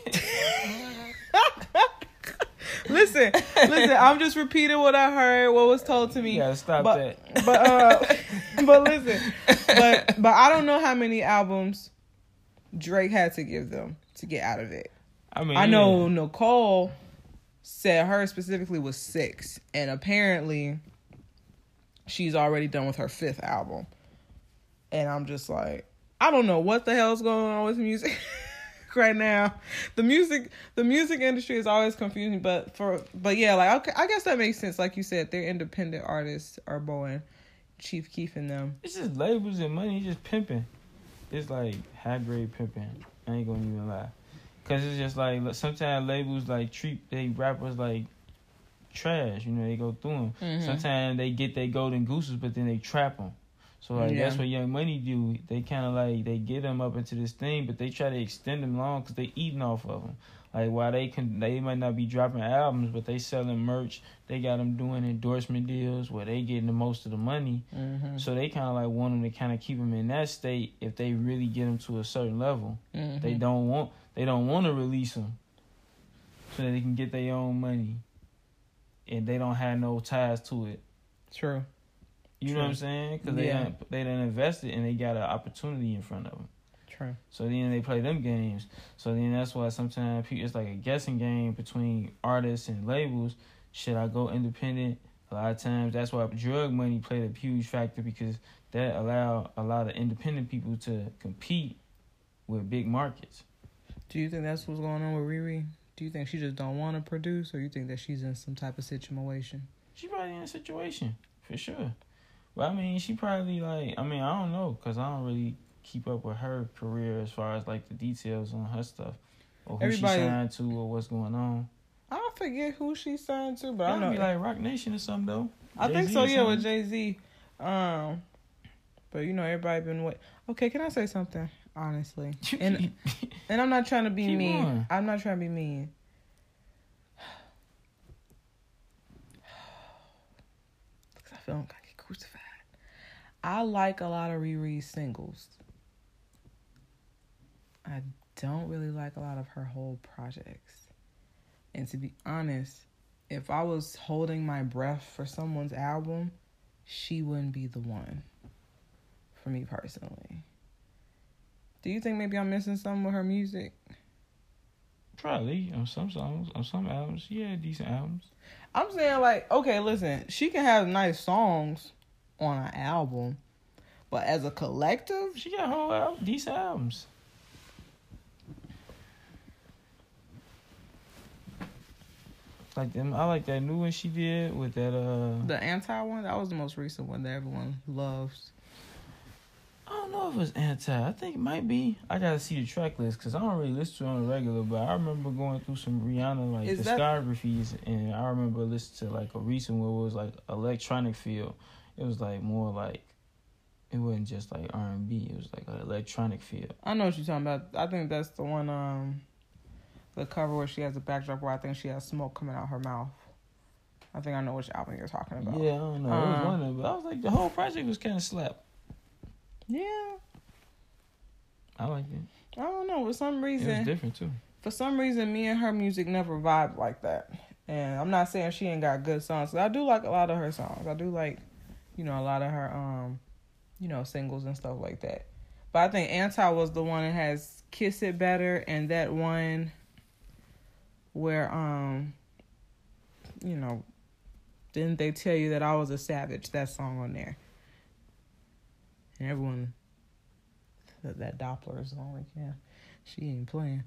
listen, listen, I'm just repeating what I heard, what was told to me. You gotta stop but, that. But, uh, but listen, but, but I don't know how many albums Drake had to give them to get out of it. I mean, I know yeah. Nicole said her specifically was six, and apparently she's already done with her fifth album. And I'm just like, I don't know what the hell's going on with music right now. The music, the music industry is always confusing, but for, but yeah, like, okay, I guess that makes sense. Like you said, they're independent artists are born. Chief Keef and them. It's just labels and money, just pimping. It's like high grade pimping. I ain't gonna even lie. Cause it's just like sometimes labels like treat they rappers like trash. You know, they go through them. Mm-hmm. Sometimes they get their golden gooses, but then they trap them. So like yeah. that's what Young Money do. They kind of like they get them up into this thing, but they try to extend them long because they eating off of them. Like while they can, they might not be dropping albums, but they selling merch. They got them doing endorsement deals where they getting the most of the money. Mm-hmm. So they kind of like want them to kind of keep them in that state if they really get them to a certain level. Mm-hmm. They don't want they don't want to release them so that they can get their own money, and they don't have no ties to it. True. You True. know what I'm saying? Because they yeah. done, they done invested and they got an opportunity in front of them. True. So then they play them games. So then that's why sometimes it's like a guessing game between artists and labels. Should I go independent? A lot of times that's why drug money played a huge factor, because that allowed a lot of independent people to compete with big markets. Do you think that's what's going on with Riri? Do you think she just don't want to produce, or you think that she's in some type of situation? She probably in a situation, for sure. But I mean, she probably like, I mean, I don't know, because I don't really keep up with her career as far as like the details on her stuff, or who Everybody, she signed to, or what's going on. I forget who she signed to, but I don't know. Be like Rock Nation or something though. I Jay-Z think so, yeah, with Jay-Z. Um, but you know, everybody been wait. Okay, can I say something honestly? And and I'm not trying to be Keep mean. Going. I'm not trying to be mean. Because I feel like I get crucified. I like a lot of Riri's singles. I don't really like a lot of her whole projects. And to be honest, if I was holding my breath for someone's album, she wouldn't be the one for me personally. Do you think maybe I'm missing something with her music? Probably. On some songs, on some albums. Yeah, decent albums. I'm saying, like, okay, listen, she can have nice songs on an album, but as a collective, she got whole album, decent albums. Like them, I like that new one she did with that. Uh, the Anti one. That was the most recent one that everyone loves. I don't know if it was Anti. I think it might be. I gotta see the track list because I don't really listen to it on a regular. But I remember going through some Rihanna like Is discographies, that... and I remember listening to like a recent one where it was like electronic feel. It was like more like it wasn't just like R and B. It was like an electronic feel. I know what you're talking about. I think that's the one. Um. The cover where she has a backdrop where I think she has smoke coming out her mouth. I think I know which album you're talking about. Yeah, I don't know. Um, it was one of them, but I was like, the whole project was kind of slap. Yeah. I liked it. I don't know. For some reason. It was different, too. For some reason, me and her music never vibed like that. And I'm not saying she ain't got good songs. I do like a lot of her songs. I do like, you know, a lot of her, um, you know, singles and stuff like that. But I think Anti was the one that has Kiss It Better, and that one... where, um, you know, didn't they tell you that I was a savage? That song on there. And everyone, that, that Doppler is on, like, yeah, she ain't playing.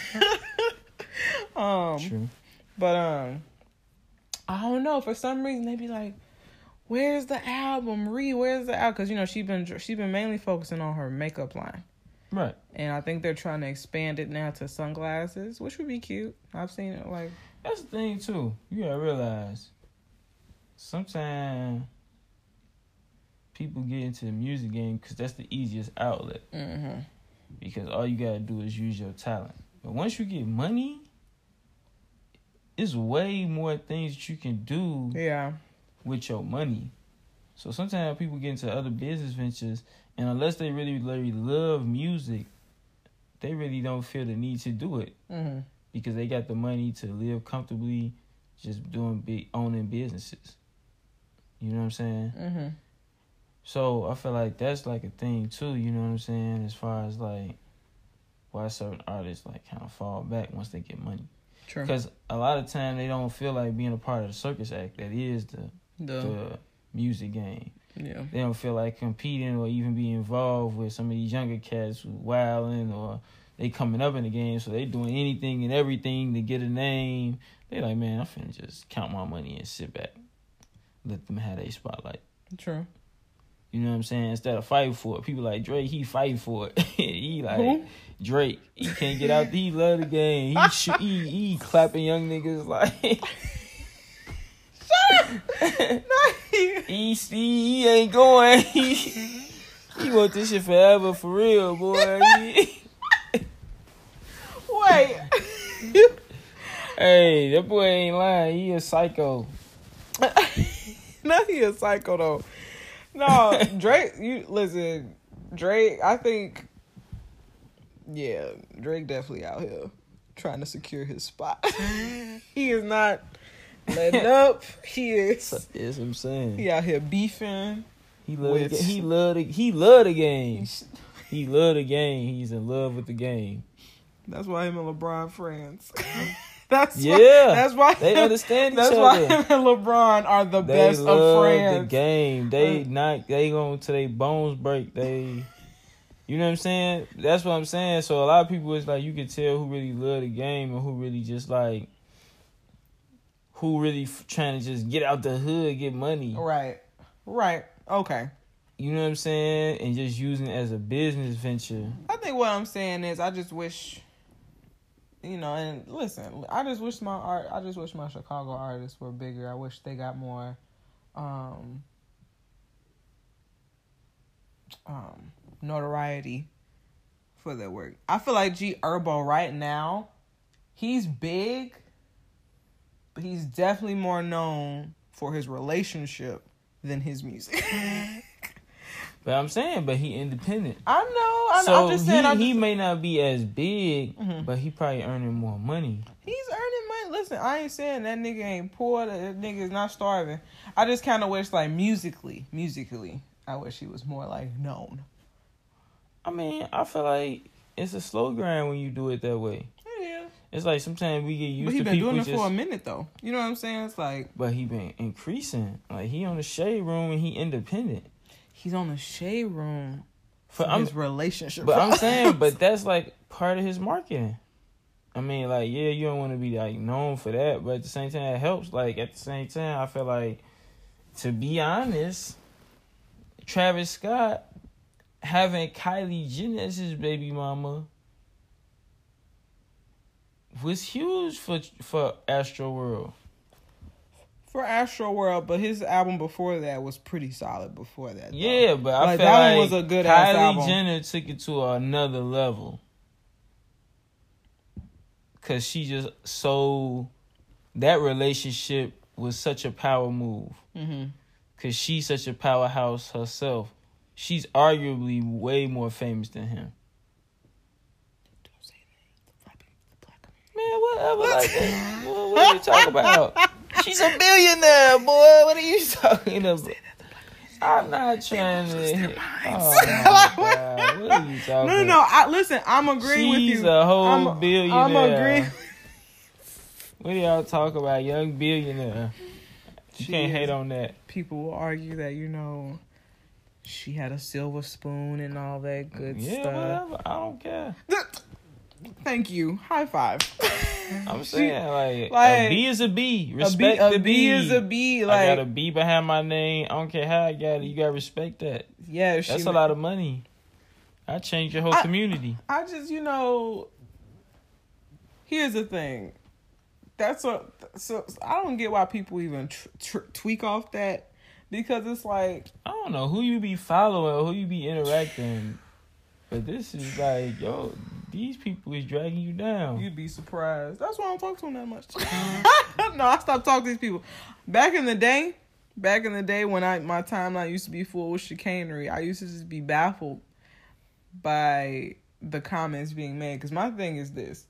um, True. But, um, I don't know. For some reason, they be like, where's the album? Ree, where's the album? Because, you know, she been, she been mainly focusing on her makeup line. Right. And I think they're trying to expand it now to sunglasses, which would be cute. I've seen it, like... That's the thing, too. You gotta realize, sometimes people get into the music game because that's the easiest outlet. Mm-hmm. Because all you gotta do is use your talent. But once you get money, it's way more things that you can do yeah. with your money. So sometimes people get into other business ventures, and unless they really, really love music, they really don't feel the need to do it. Mm-hmm. Because they got the money to live comfortably just doing big, owning businesses. You know what I'm saying? Mm-hmm. So I feel like that's like a thing too, you know what I'm saying? As far as like why certain artists like kind of fall back once they get money. True. Because a lot of time they don't feel like being a part of the circus act that is the, the... the music game. Yeah. They don't feel like competing or even be involved with some of these younger cats who wilding, or they coming up in the game, so they doing anything and everything to get a name. They like, man, I'm finna just count my money and sit back. Let them have their spotlight. True. You know what I'm saying? Instead of fighting for it. People like Drake, he fighting for it. he like, Who? Drake, he can't get out. He love the game. He, sh- he, he clapping young niggas like... he, he, he ain't going. He, he want this shit forever, for real, boy. Wait. Hey, that boy ain't lying. He a psycho. No, he a psycho, though. No, Drake, you listen, Drake, I think, yeah, Drake definitely out here trying to secure his spot. He is not letting up. He is. That's what I'm saying. He out here beefing. He love with, the, he love the, he love the game. He love the game. He's in love with the game. That's why him and LeBron friends. That's yeah. Why, that's why they understand each that's other. That's why him and LeBron are the they best love of friends. The game. They Uh, not. They going to their bones break. They. You know what I'm saying? That's what I'm saying. So a lot of people, it's like you can tell who really love the game and who really just like, who really f- trying to just get out the hood, get money. Right. Right. Okay. You know what I'm saying? And just using it as a business venture. I think what I'm saying is I just wish, you know, and listen, I just wish my art, I just wish my Chicago artists were bigger. I wish they got more, um, um, notoriety for their work. I feel like G Herbo right now, he's big, but he's definitely more known for his relationship than his music. But I'm saying, but he independent. I know. I know. So I'm just saying. he, I'm he just, may not be as big, Mhm. but he probably earning more money. he's earning money. Listen, I ain't saying that nigga ain't poor. That nigga is not starving. I just kind of wish, like, musically, musically, I wish he was more, like, known. I mean, I feel like it's a slow grind when you do it that way. Yeah. It's like sometimes we get used But he to been people doing it just, for a minute, though. You know what I'm saying? It's like, but he been increasing. Like he on the shade room and he independent. he's on the shade room For for I'm, his relationship. but I'm saying, but that's like part of his marketing. I mean, like, yeah, you don't want to be like known for that, but at the same time, it helps. Like at the same time, I feel like, to be honest, Travis Scott having Kylie Jenner as his baby mama was huge for for Astroworld. For Astro World, but his album before that was pretty solid before that. Though. Yeah, but I Like, feel that like one was a good ass Kylie album. Jenner took it to another level. Cause she just so that relationship was such a power move. Mm-hmm. Cause she's such a powerhouse herself. She's arguably way more famous than him. Don't say that. The black Man, whatever like that. What, what are you talking about? She's a billionaire, boy. What are you talking about? I'm not trying to. Hit. Oh my God. What are you talking about? No, no, no. I, listen, I'm agreeing with you. She's a whole I'm, billionaire. I'm agreeing. What do y'all talk about? Young billionaire. You She can't is. hate on that. People will argue that, you know, she had a silver spoon and all that good Yeah, stuff. whatever. I don't care. Thank you. High five. I'm saying, like, like, a B is a B. A Respect B, a the B B. is a B. I Like, got a B behind my name. I don't care how I got it. You got to respect that. yeah, if That's she, a lot of money. I changed your whole I- community. I just, you know, here's the thing. That's what, so I don't get why people even tr- tr- tweak off that, because it's like, I don't know who you be following or who you be interacting. But this is like, yo, these people is dragging you down. you'd be surprised. That's why I don't talk to them that much. No, I stopped talking to these people. Back in the day, back in the day when I my timeline used to be full with chicanery, I used to just be baffled by the comments being made. Because my thing is this.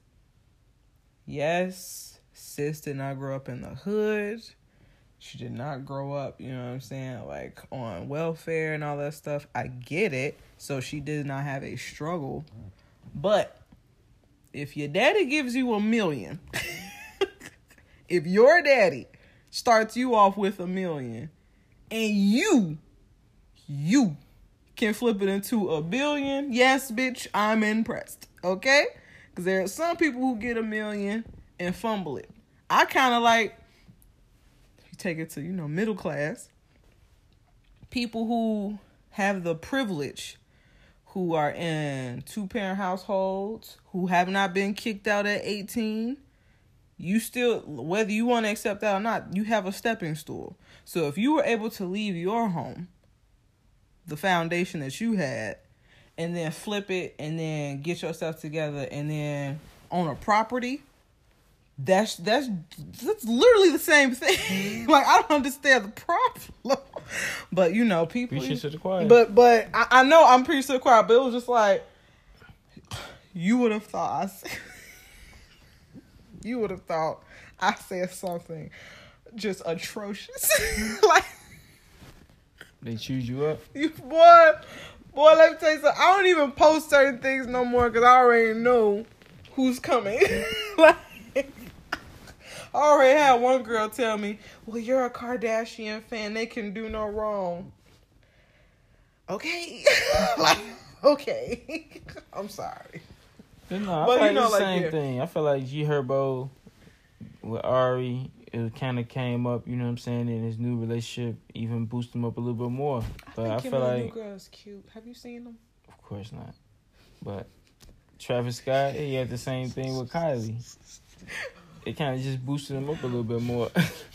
Yes, sis did not grow up in the hood. She did not grow up, you know what I'm saying, like on welfare and all that stuff. I get it. So she did not have a struggle. But if your daddy gives you a million, if your daddy starts you off with a million and you, you can flip it into a billion, yes, bitch, I'm impressed. Okay? Because there are some people who get a million and fumble it. I kind of like, take it to, you know, middle class, people who have the privilege, who are in two-parent households, who have not been kicked out at eighteen, you still, whether you want to accept that or not, you have a stepping stool. So if you were able to leave your home, the foundation that you had, and then flip it and then get yourself together and then own a property, That's that's that's literally the same thing. Like, I don't understand the problem, but you know, people. Preaching to the choir. But but I, I know I'm preaching to the choir, but it was just like, you would have thought I said, you would have thought I said something just atrocious. Like, they choose you up. you boy, Boy, let me tell you something. I don't even post certain things no more because I already know who's coming. Like, I already had one girl tell me, well, you're a Kardashian fan. They can do no wrong. Okay. Like, okay. I'm sorry. But no, I But feel like you know, it's the like, same yeah. thing. I feel like G Herbo with Ari, it kind of came up, you know what I'm saying, in his new relationship, even boosted him up a little bit more. But I, I feel think you know, like, new girl is cute. Have you seen them? of course not. But Travis Scott, he had the same thing with Kylie. It kind of just boosted him up a little bit more.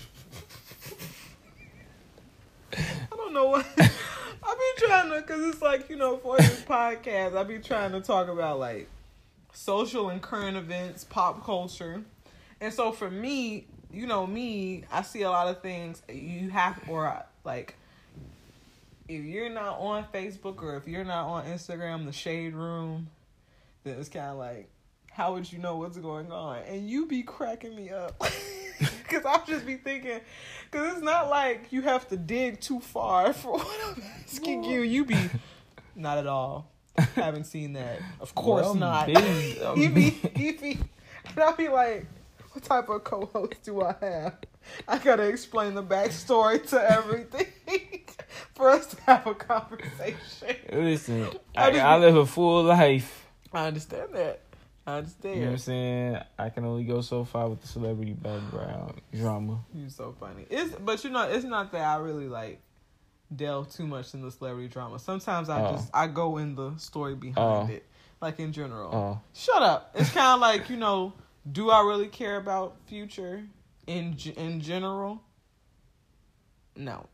I don't know what. I be trying to, because it's like, you know, for this podcast, I be trying to talk about, like, social and current events, pop culture. And so for me, you know me, I see a lot of things you have, or, like, if you're not on Facebook or if you're not on Instagram, the Shade Room, then it's kind of like, how would you know what's going on? And you be cracking me up. Because I'll just be thinking, because it's not like you have to dig too far for what I'm asking you. You be, not at all. Haven't seen that. Of course well, not. Busy. he be, he be, and I'll be like, what type of co-host do I have? I gotta explain the backstory to everything for us to have a conversation. Listen, I I, just- I live a full life. I understand that. I understand. You know what I'm saying? I can only go so far with the celebrity background drama. You're so funny. It's but you know, it's not that I really like delve too much in the celebrity drama. Sometimes I Oh. just I go in the story behind it, like in general. Oh. Shut up. It's kind of like, you know, do I really care about Future in g- in general? No.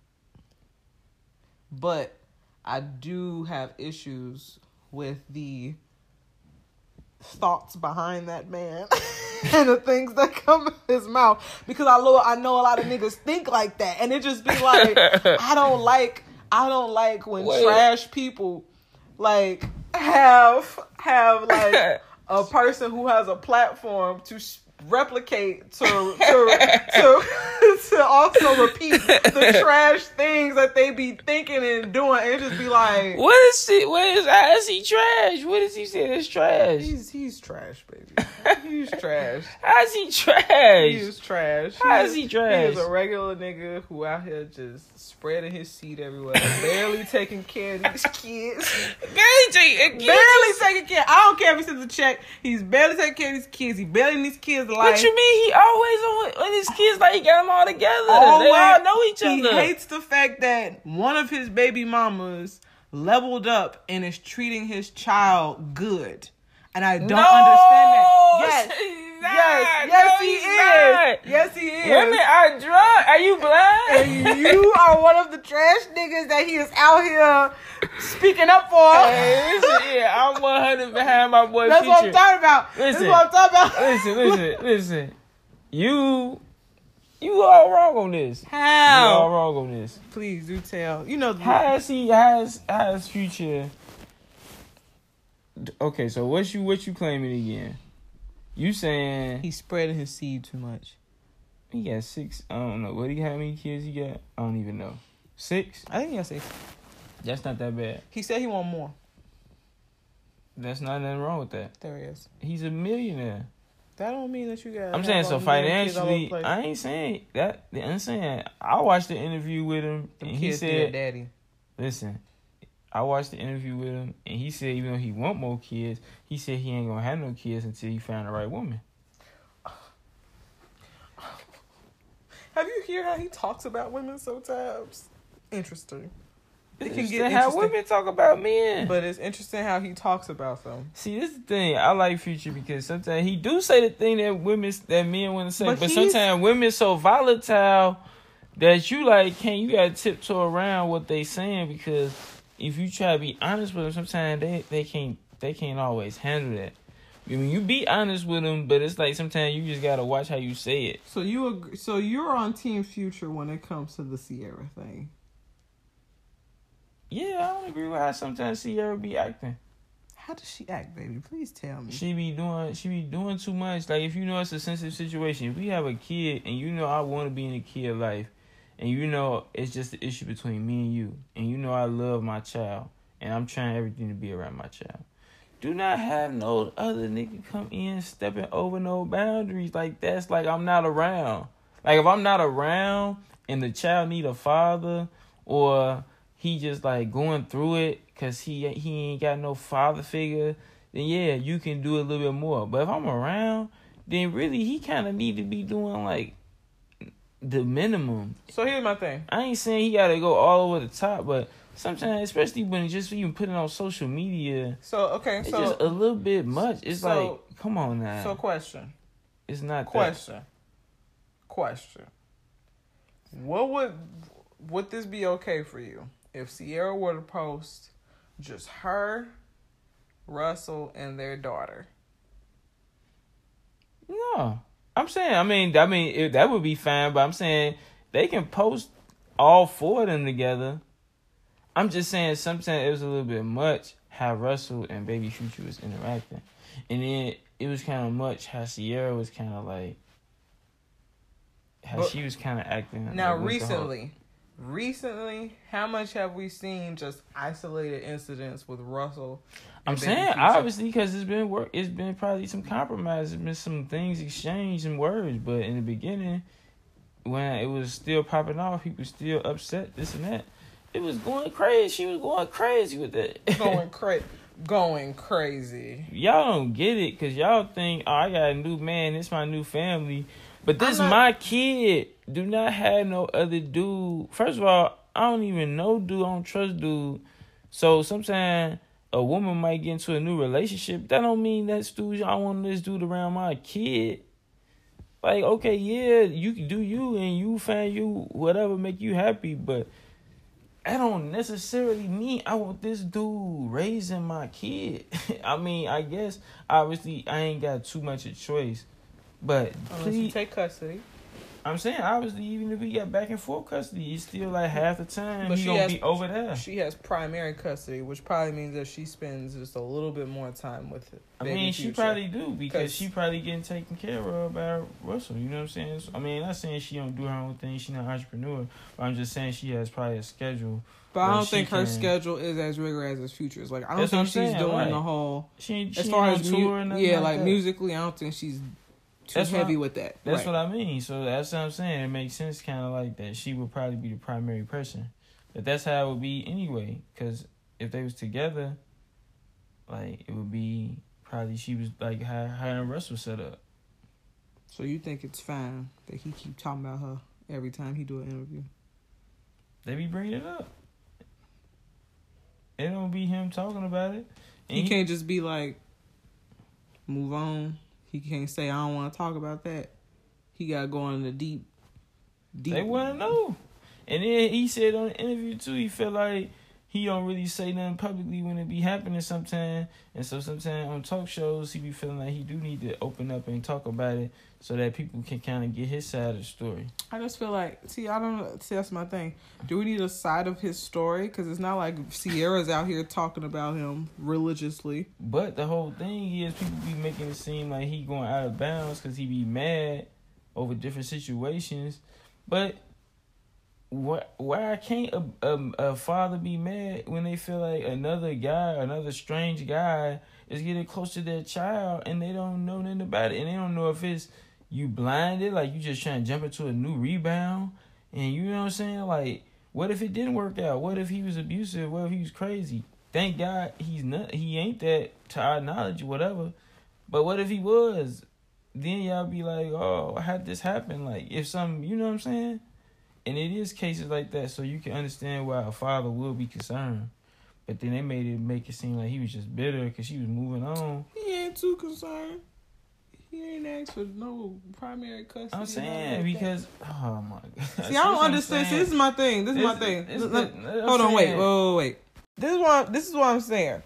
But I do have issues with the thoughts behind that man and the things that come out his mouth, because I know I know a lot of niggas think like that, and it just be like, I don't like I don't like when Wait. trash people like have have like a person who has a platform to sh- replicate to to to to also repeat the trash things that they be thinking and doing, and just be like, What is he? What is? How is he trash? What is he saying is trash? he's he's trash, baby. He's trash. How is he trash? He is trash. How He is he trash? He is a regular nigga who out here just spreading his seed everywhere, barely taking care of these kids. Barely taking care. I don't care if he sends a check. He's barely taking care of these kids. He barely needs kids' life. What you mean? He always on with his kids like he got them all together. Always. They all know each He other. hates the fact that one of his baby mamas leveled up and is treating his child good. And I don't no, understand that. Yes. he's not. Yes. No, Yes, he he's is. not. Yes, he is. Women are drunk. Are you blind? And you are one of the trash niggas that he is out here speaking up for. Hey, listen, yeah, I'm one hundred behind my boy That's Future. what I'm talking about. Listen. That's what I'm talking about. Listen, listen, listen. You, you all wrong on this. You all How? wrong on this. Please do tell. You know, How is he? How is, how is Future? Okay, so what you what you claiming again? You saying he's spreading his seed too much. he got six? I don't know. What he how many kids he got? I don't even know. Six? I think he has six. That's not that bad. He said he want more. That's not nothing wrong with that. There he is. He's a millionaire. That don't mean that you got. I'm saying so financially. I ain't saying that. I'm saying I watched the interview with him, Them and he kids said, their daddy. "Listen, I watched the interview with him, and he said even though he want more kids, he said he ain't gonna have no kids until he found the right woman." Have you heard how he talks about women sometimes? Interesting. It can It's get how interesting. women talk about men. But it's interesting how he talks about them. See, this is the thing. I like Future because sometimes he do say the thing that women, that men want to say, But but, he's- sometimes women so volatile that you like, can't you gotta tiptoe around what they saying, because if you try to be honest with them, sometimes they, they can't they can't always handle that. I mean, you be honest with them, but it's like sometimes you just gotta watch how you say it. So you agree, so you're on Team Future when it comes to the Sierra thing. Yeah, I don't agree with how sometimes Sierra be acting. How does she act, baby? Please tell me. She be doing she be doing too much. Like, if you know it's a sensitive situation, if we have a kid and you know I want to be in a kid life, and you know it's just an issue between me and you, and you know I love my child, and I'm trying everything to be around my child. Do not have no other nigga come in stepping over no boundaries. Like, that's like I'm not around. Like, if I'm not around and the child need a father, or he just like going through it because he he ain't got no father figure, then yeah, you can do a little bit more. But if I'm around, then really he kind of need to be doing like the minimum. So here's my thing. I ain't saying he got to go all over the top, but sometimes, especially when it's just even putting on social media, so okay, it's so just a little bit much. It's so, like, come on now. So question. It's not question. That. Question. What would would this be okay for you if Sierra were to post just her, Russell, and their daughter? No, I'm saying. I mean, I mean it, that would be fine. But I'm saying they can post all four of them together. I'm just saying sometimes it was a little bit much how Russell and Baby Future was interacting. And then it was kind of much how Sierra was kind of like, how but, she was kind of acting. Now, like, recently, recently, how much have we seen just isolated incidents with Russell? I'm Baby saying, Future? Obviously, because it's been work, it's been probably some compromise, it's been some things exchanged in words. But in the beginning, when it was still popping off, people still upset, this and that. It was going crazy. She was going crazy with that. going crazy. Going crazy. Y'all don't get it because y'all think, oh, I got a new man. This my new family. But this not... my kid. Do not have no other dude. First of all, I don't even know dude. I don't trust dude. So sometimes a woman might get into a new relationship. That don't mean that's dude. I want this dude around my kid. Like, okay, yeah, you can do you and you find you whatever make you happy, but I don't necessarily mean I want this dude raising my kid. I mean, I guess, obviously, I ain't got too much of choice. But unless please, you take custody. I'm saying, obviously, even if we got back and forth custody, it's still like half the time but he she gonna has, be over there. She has primary custody, which probably means that she spends just a little bit more time with it. I mean, she probably do because she probably getting taken care of by Russell. You know what I'm saying? So, I mean, I'm not saying she don't do her own thing. She's not an entrepreneur. But I'm just saying she has probably a schedule. But I don't think her can, schedule is as rigorous as his Future's. Like, I don't think she's saying, doing right. the whole... She, she as far as tour mu- and Yeah, like, like that. musically, I don't think she's too that's heavy what, with that. That's right. what I mean. So that's what I'm saying. It makes sense kind of like that. She would probably be the primary person. But that's how it would be anyway. Because if they was together, like, it would be probably she was like how, how and Russell set up. So you think it's fine that he keep talking about her every time he do an interview? They be bringing it up. It don't be him talking about it. And he, he can't just be like, move on. He can't say, I don't want to talk about that. He got to go in the deep, deep. They want to know. And then he said on the interview, too, he felt like he don't really say nothing publicly when it be happening sometimes. And so sometimes on talk shows, he be feeling like he do need to open up and talk about it so that people can kind of get his side of the story. I just feel like, see, I don't know. See, that's my thing. Do we need a side of his story? Because it's not like Sierra's out here talking about him religiously. But the whole thing is people be making it seem like he going out of bounds because he be mad over different situations. But what? Why can't a, a, a father be mad when they feel like another guy, another strange guy is getting close to their child and they don't know nothing about it? And they don't know if it's you blinded, like you just trying to jump into a new rebound. And you know what I'm saying? Like, what if it didn't work out? What if he was abusive? What if he was crazy? Thank God he's not. He ain't that to our knowledge or whatever. But what if he was? Then y'all be like, oh, how'd this happen? Like, if some, you know what I'm saying? And it is cases like that, so you can understand why a father will be concerned. But then they made it make it seem like he was just bitter because she was moving on. He ain't too concerned. He ain't asked for no primary custody. I'm saying because, oh my God. See, I don't understand. See, this is my thing. This is my thing. It's, Hold it's, on, wait, wait, wait, wait. This is what this is what I'm saying.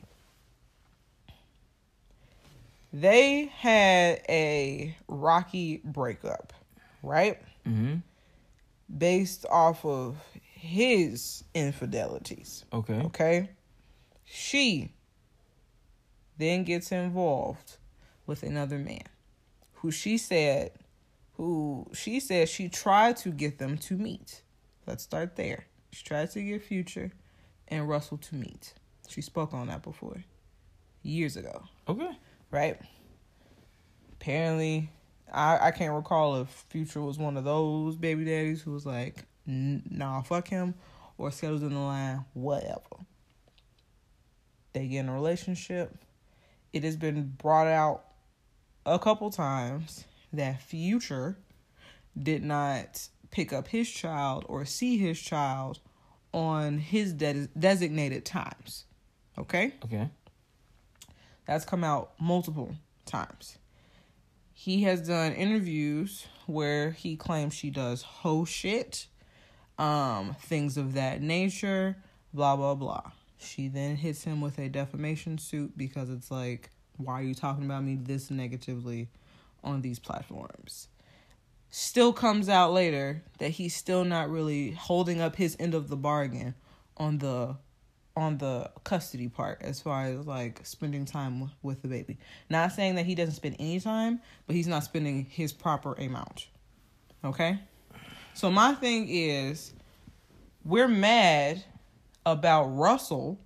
They had a rocky breakup, right? Mm-hmm. Based off of his infidelities. Okay. Okay. She then gets involved with another man who she said, who she said she tried to get them to meet. Let's start there. She tried to get Future and Russell to meet. She spoke on that before, years ago. Okay. Right? Apparently, I, I can't recall if Future was one of those baby daddies who was like, nah, fuck him, or settles in the line, whatever. They get in a relationship. It has been brought out a couple times that Future did not pick up his child or see his child on his de- designated times. Okay? Okay. That's come out multiple times. He has done interviews where he claims she does hoe shit, um, things of that nature, blah, blah, blah. She then hits him with a defamation suit because it's like, why are you talking about me this negatively on these platforms? Still comes out later that he's still not really holding up his end of the bargain on the on the custody part as far as like spending time with the baby. Not saying that he doesn't spend any time, but he's not spending his proper amount. Okay? So my thing is, we're mad about Russell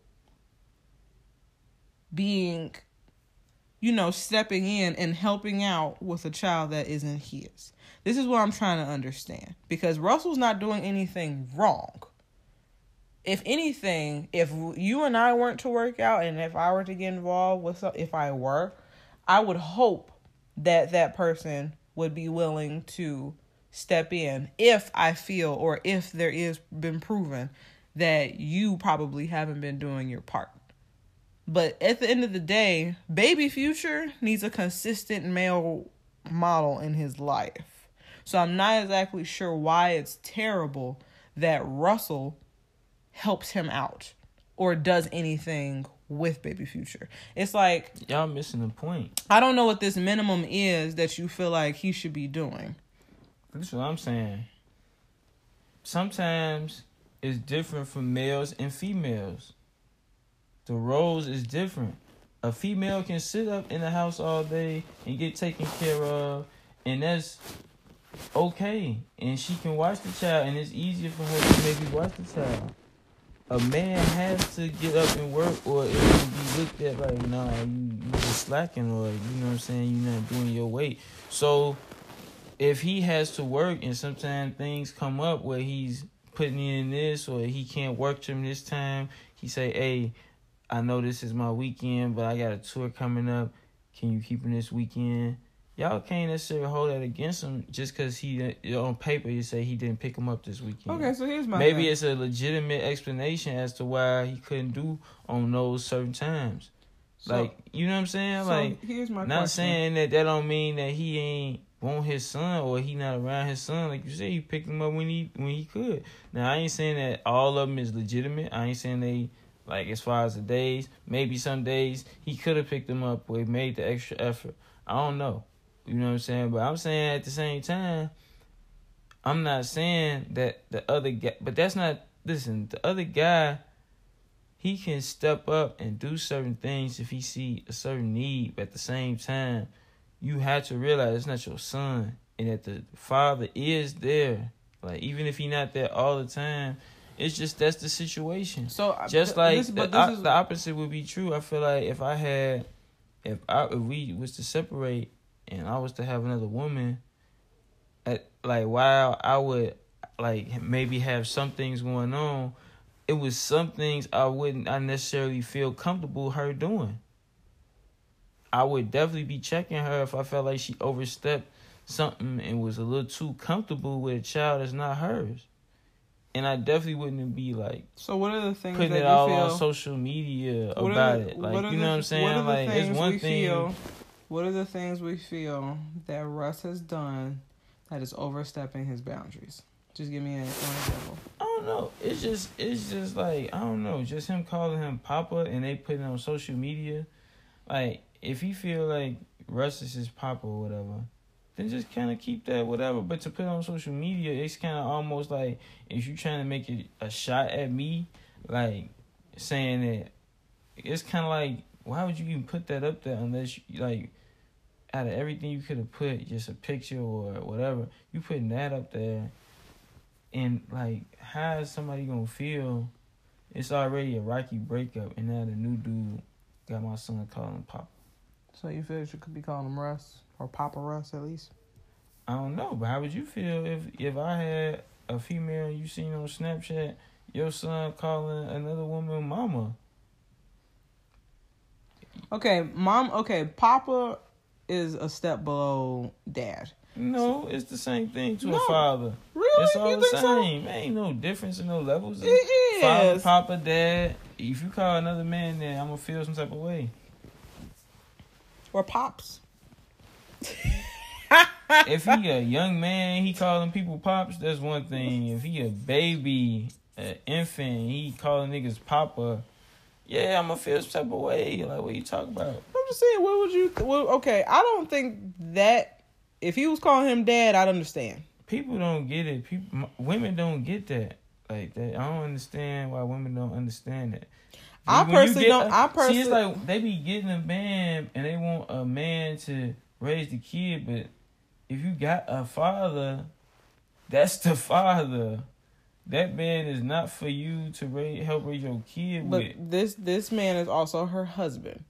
being, you know, stepping in and helping out with a child that isn't his. This is what I'm trying to understand. Because Russell's not doing anything wrong. If anything, if you and I weren't to work out and if I were to get involved with some, if I were, I would hope that that person would be willing to step in if I feel or if there is been proven that you probably haven't been doing your part. But at the end of the day, baby Future needs a consistent male model in his life. So I'm not exactly sure why it's terrible that Russell helps him out or does anything with baby Future. It's like, y'all missing the point. I don't know what this minimum is that you feel like he should be doing. That's what I'm saying. Sometimes it's different for males and females. The roles is different. A female can sit up in the house all day and get taken care of, and that's okay. And she can watch the child, and it's easier for her to maybe watch the child. A man has to get up and work, or it will be looked at like, nah, you, you just slacking, or, you know what I'm saying, you're not doing your weight. So if he has to work and sometimes things come up where he's putting in this or he can't work to him this time, he say, hey, I know this is my weekend, but I got a tour coming up. Can you keep him this weekend? Y'all can't necessarily hold that against him just because he, on paper, you say he didn't pick him up this weekend. Okay, so here's my Maybe thing. It's a legitimate explanation as to why he couldn't do on those certain times. So, like, you know what I'm saying? So like, here's my not question. saying that that don't mean that he ain't want his son or he not around his son. Like you said, he picked him up when he when he could. Now, I ain't saying that all of them is legitimate. I ain't saying they, like, as far as the days, maybe some days he could have picked him up or he made the extra effort. I don't know. You know what I'm saying? But I'm saying at the same time, I'm not saying that the other guy, but that's not, listen, the other guy, he can step up and do certain things if he see a certain need, but at the same time, you have to realize it's not your son and that the father is there. Like, even if he not there all the time, it's just that's the situation. So just like this, the, this is, the opposite would be true. I feel like if I had, if I if we was to separate and I was to have another woman, at like while I would like maybe have some things going on, it was some things I wouldn't I necessarily feel comfortable her doing. I would definitely be checking her if I felt like she overstepped something and was a little too comfortable with a child that's not hers. And I definitely wouldn't be like, so what are the things putting that it you all feel, on social media what about the, it. Like, what you the, know what I'm saying? What are the like, things it's one we thing. Feel, what are the things we feel that Russ has done that is overstepping his boundaries? Just give me an, an example. I don't know. It's just, it's just like, I don't know. Just him calling him Papa and they putting it on social media. Like, if he feel like Russ is his Papa or whatever, then just kind of keep that whatever. But to put it on social media, it's kind of almost like if you trying to make it a shot at me, like saying that, it's kind of like, why would you even put that up there unless you, like, out of everything you could have put, just a picture or whatever, you putting that up there, and like, how is somebody gonna feel it's already a rocky breakup, and now the new dude got my son calling him Papa. So you feel you could be calling him Russ or Papa Russ at least? I don't know, but how would you feel if if I had a female you seen on Snapchat, your son calling another woman Mama? Okay, mom. Okay, Papa is a step below Dad. No, it's the same thing to No. a father. Really? It's all You the think so? same. There ain't no difference in no levels. It is. Father, Papa, Dad. If you call another man that, I'm gonna feel some type of way. Or Pops. If he a young man, he calling people Pops, that's one thing. If he a baby, an infant, he calling niggas Papa, yeah, I'm gonna feel some type of way. Like, what you talking about? I'm just saying, what would you... Well, okay, I don't think that... If he was calling him Dad, I'd understand. People don't get it. People, women don't get that. Like that. I don't understand why women don't understand that. I When personally you get, don't... I personally... See, it's like they be getting a man and they want a man to raise the kid, but if you got a father, that's the father. That man is not for you to raise, help raise your kid But with. this this man is also her husband.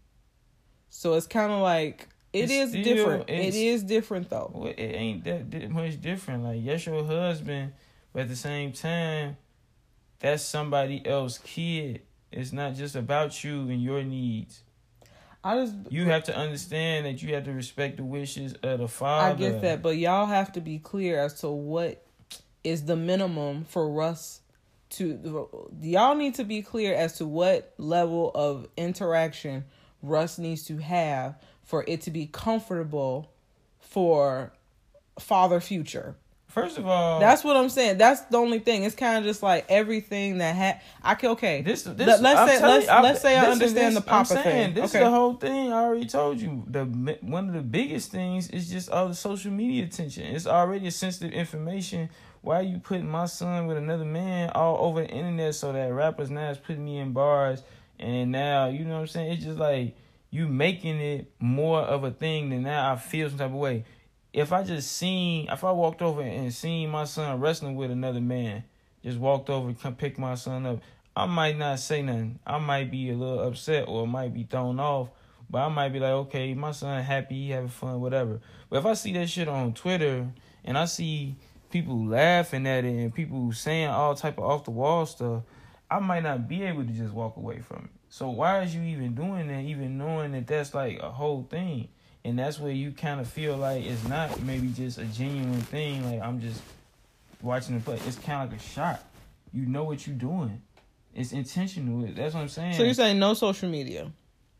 So it's kind of like... It It's is still- different. It it's- is different, though. Well, it ain't that di- much different. Like, yes, your husband, but at the same time, that's somebody else's kid. It's not just about you and your needs. I just... You have to understand that you have to respect the wishes of the father. I get that, but y'all have to be clear as to what is the minimum for Russ to... Y'all need to be clear as to what level of interaction Russ needs to have for it to be comfortable for father future. First of all, That's what I'm saying. That's the only thing. It's kind of just like everything that had. I can okay. this, this Let, let's I'm say telling let's you, I'm- let's say I this is- understand this- the Papa I'm saying, thing. This Okay. is the whole thing. I already told you. The one of the biggest things is just all the social media attention. It's already a sensitive information. Why are you putting my son with another man all over the internet so that rappers now is putting me in bars and now, you know what I'm saying? It's just like you making it more of a thing than now I feel some type of way. If I just seen, if I walked over and seen my son wrestling with another man, just walked over and come pick my son up, I might not say nothing. I might be a little upset or might be thrown off, but I might be like, okay, my son happy, he having fun, whatever. But if I see that shit on Twitter and I see people laughing at it and people saying all type of off the wall stuff, I might not be able to just walk away from it. So why is you even doing that, even knowing that that's like a whole thing? And that's where you kind of feel like it's not maybe just a genuine thing. Like, I'm just watching the play. It's kind of like a shot. You know what you're doing. It's intentional. That's what I'm saying. So you're saying no social media?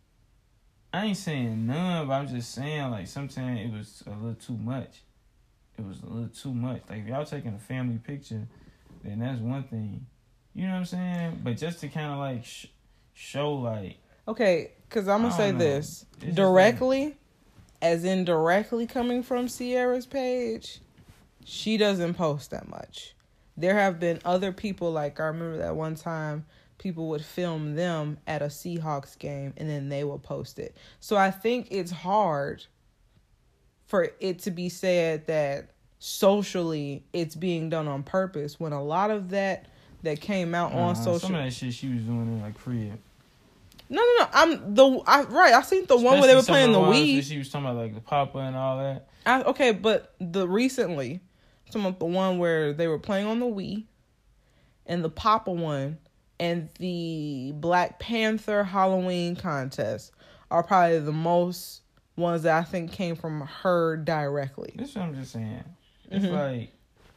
I ain't saying none, but I'm just saying, like, sometimes it was a little too much. It was a little too much. Like, if y'all taking a family picture, then that's one thing. You know what I'm saying? But just to kind of, like, sh- show, like... Okay, because I'm going to I say don't know. this. It's just Directly, as in directly coming from Sierra's page, she doesn't post that much. There have been other people, like I remember that one time people would film them at a Seahawks game and then they would post it. So I think it's hard for it to be said that socially it's being done on purpose when a lot of that that came out on uh, social... Some of that shit she was doing in her crib. No, no, no. I'm the I, right. I seen the one where they were Especially some playing of the ones Wii. that she was talking about, like, the Papa and all that. I, okay, but the recently, some of the one where they were playing on the Wii, and the Papa one, and the Black Panther Halloween contest are probably the most ones that I think came from her directly. This is what I'm just saying. It's Mhm. like,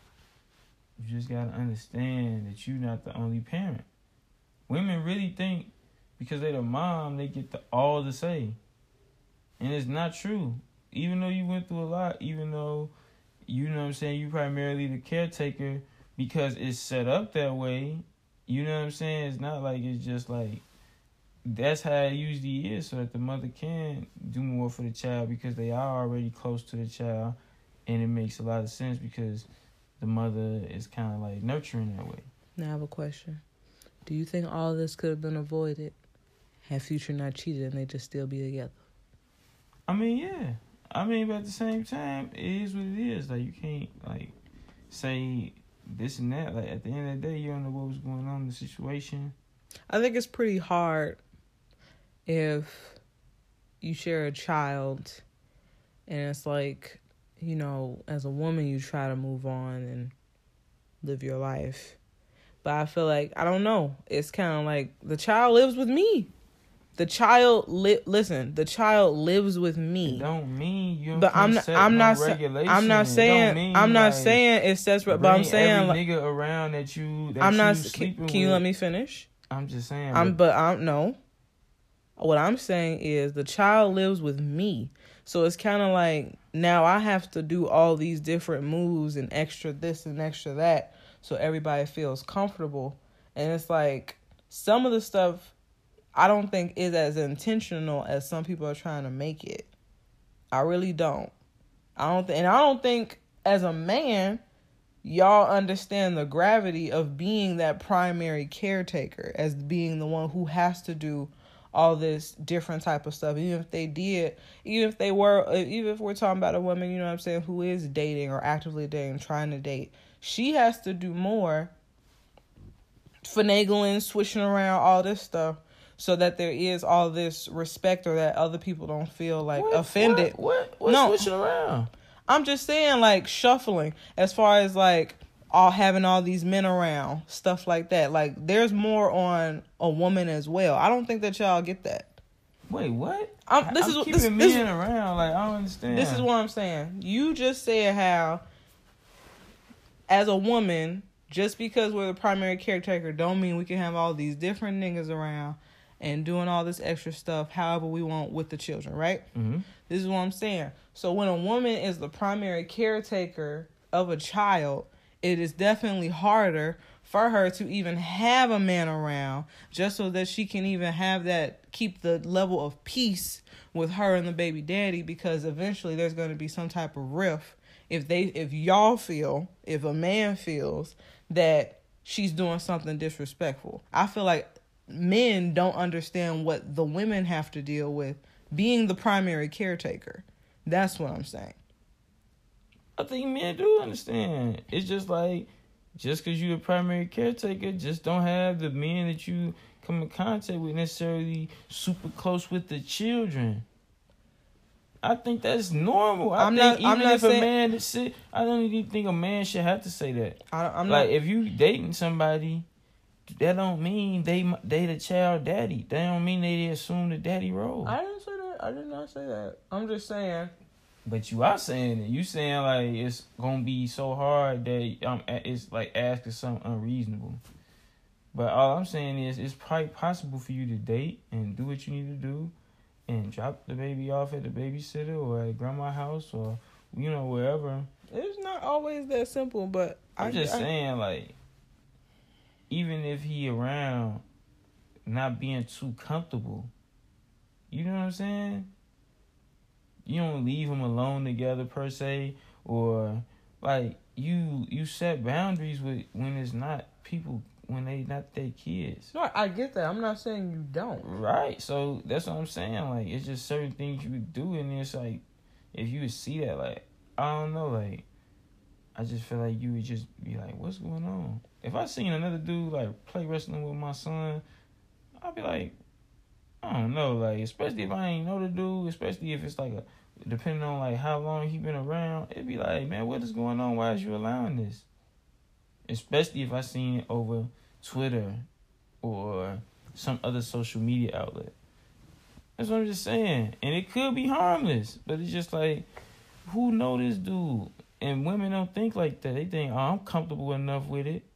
you just gotta understand that you're not the only parent. Women really think because they're the mom, they get the all to say. And it's not true. Even though you went through a lot, even though, you know what I'm saying, you primarily the caretaker because it's set up that way, you know what I'm saying? It's not like it's just like, that's how it usually is so that the mother can do more for the child because they are already close to the child. And it makes a lot of sense because the mother is kind of like nurturing that way. Now I have a question. Do you think all this could have been avoided had Future not cheated and they just still be together? I mean, yeah. I mean, but at the same time, it is what it is. Like, you can't, like, say this and that. Like, at the end of the day, you don't know what was going on in the situation. I think it's pretty hard if you share a child and it's like, you know, as a woman, you try to move on and live your life. But I feel like, I don't know. It's kind of like the child lives with me. The child, li- listen, the child lives with me. It don't mean you but I'm not, I'm, no not sa- I'm not saying, I'm not like saying it's separate, but I'm saying every like, nigga around that you, that I'm you not, sleeping can, can you with. let me finish? I'm just saying. I'm, but I'm, no. What I'm saying is the child lives with me. So it's kind of like now I have to do all these different moves and extra this and extra that so everybody feels comfortable. And it's like some of the stuff I don't think is as intentional as some people are trying to make it. I really don't. I don't th- and I don't think as a man y'all understand the gravity of being that primary caretaker, as being the one who has to do all this different type of stuff. Even if they did, even if they were, even if we're talking about a woman, you know what I'm saying, who is dating or actively dating, trying to date, she has to do more finagling, switching around, all this stuff, so that there is all this respect, or that other people don't feel like what, offended. What? What? What's no, switching around? I'm just saying, like, shuffling, as far as like all having all these men around, stuff like that. Like, there's more on a woman as well. I don't think that y'all get that. Wait, what? I'm, this I'm is keeping this, men this, around. Like, I don't understand. This is what I'm saying. You just said how, as a woman, just because we're the primary caretaker, don't mean we can have all these different niggas around and doing all this extra stuff however we want with the children, right? Mm-hmm. This is what I'm saying. So when a woman is the primary caretaker of a child, it is definitely harder for her to even have a man around, just so that she can even have that, keep the level of peace with her and the baby daddy, because eventually there's going to be some type of rift if they, if y'all feel, if a man feels that she's doing something disrespectful. I feel like men don't understand what the women have to deal with being the primary caretaker. That's what I'm saying. I think men do understand. It's just like, just because you're the primary caretaker, just don't have the men that you come in contact with necessarily super close with the children. I think that's normal. I I'm think not, even I'm not if saying, a man sit, I don't even think a man should have to say that. I, I'm like, not, if you dating somebody, that don't mean they they the child daddy. That don't mean they assume the daddy role. I didn't say that. I did not say that. I'm just saying. But you are saying it. You saying like it's gonna be so hard that um it's like asking something unreasonable. But all I'm saying is it's probably possible for you to date and do what you need to do, and drop the baby off at the babysitter or at grandma's house or you know wherever. It's not always that simple, but I'm I, just I, saying like, even if he around, not being too comfortable, you know what I'm saying? You don't leave them alone together per se, or like you you set boundaries with when it's not people, when they not their kids. No, I get that. I'm not saying you don't. Right. So that's what I'm saying. Like, it's just certain things you would do, and it's like if you would see that, like, I don't know, like I just feel like you would just be like, what's going on? If I seen another dude like play wrestling with my son, I'd be like, I don't know, like, especially if I ain't know the dude, especially if it's like a, depending on like how long he been around, it'd be like, man, what is going on? Why is you allowing this? Especially if I seen it over Twitter or some other social media outlet. That's what I'm just saying. And it could be harmless, but it's just like, who know this dude? And women don't think like that. They think, oh, I'm comfortable enough with it.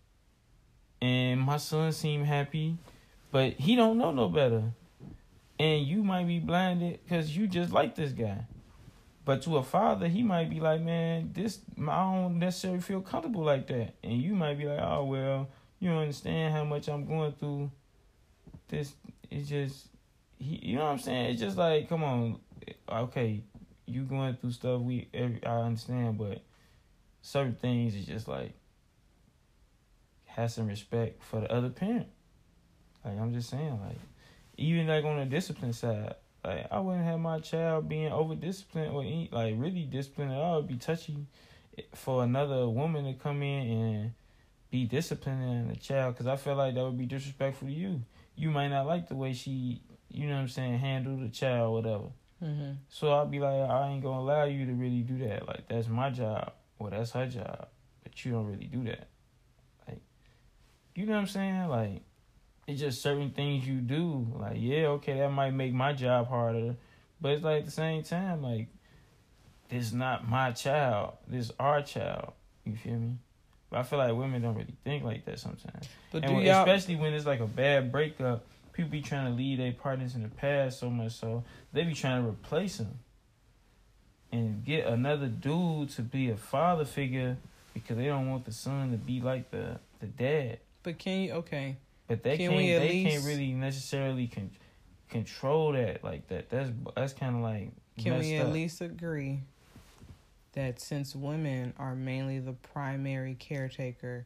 And my son seem happy, but he don't know no better. And you might be blinded because you just like this guy. But to a father, he might be like, man, this I don't necessarily feel comfortable like that. And you might be like, oh, well, you don't understand how much I'm going through. This is just, he, you know what I'm saying? It's just like, come on, okay, you going through stuff, we every, I understand, but certain things is just like, have some respect for the other parent. Like, I'm just saying, like, even like on the discipline side, like I wouldn't have my child being over disciplined or any, like really disciplined at all. It'd be touchy for another woman to come in and be disciplining the child, because I feel like that would be disrespectful to you. You might not like the way she, you know what I'm saying, handle the child, whatever. Mm-hmm. So I'll be like, I ain't gonna allow you to really do that. Like, that's my job, or that's her job, but you don't really do that. Like, you know what I'm saying? Like, it's just certain things you do. Like, yeah, okay, that might make my job harder, but it's like at the same time, like, this is not my child. This is our child. You feel me? But I feel like women don't really think like that sometimes. But and do when, y'all... especially when it's like a bad breakup, people be trying to leave their partners in the past so much so they be trying to replace them and get another dude to be a father figure because they don't want the son to be like the, the dad. But can you... Okay. But they can can't. We at they least... can't really necessarily con- control that like that. That's that's kind of like. Can we at up. least agree that since women are mainly the primary caretaker,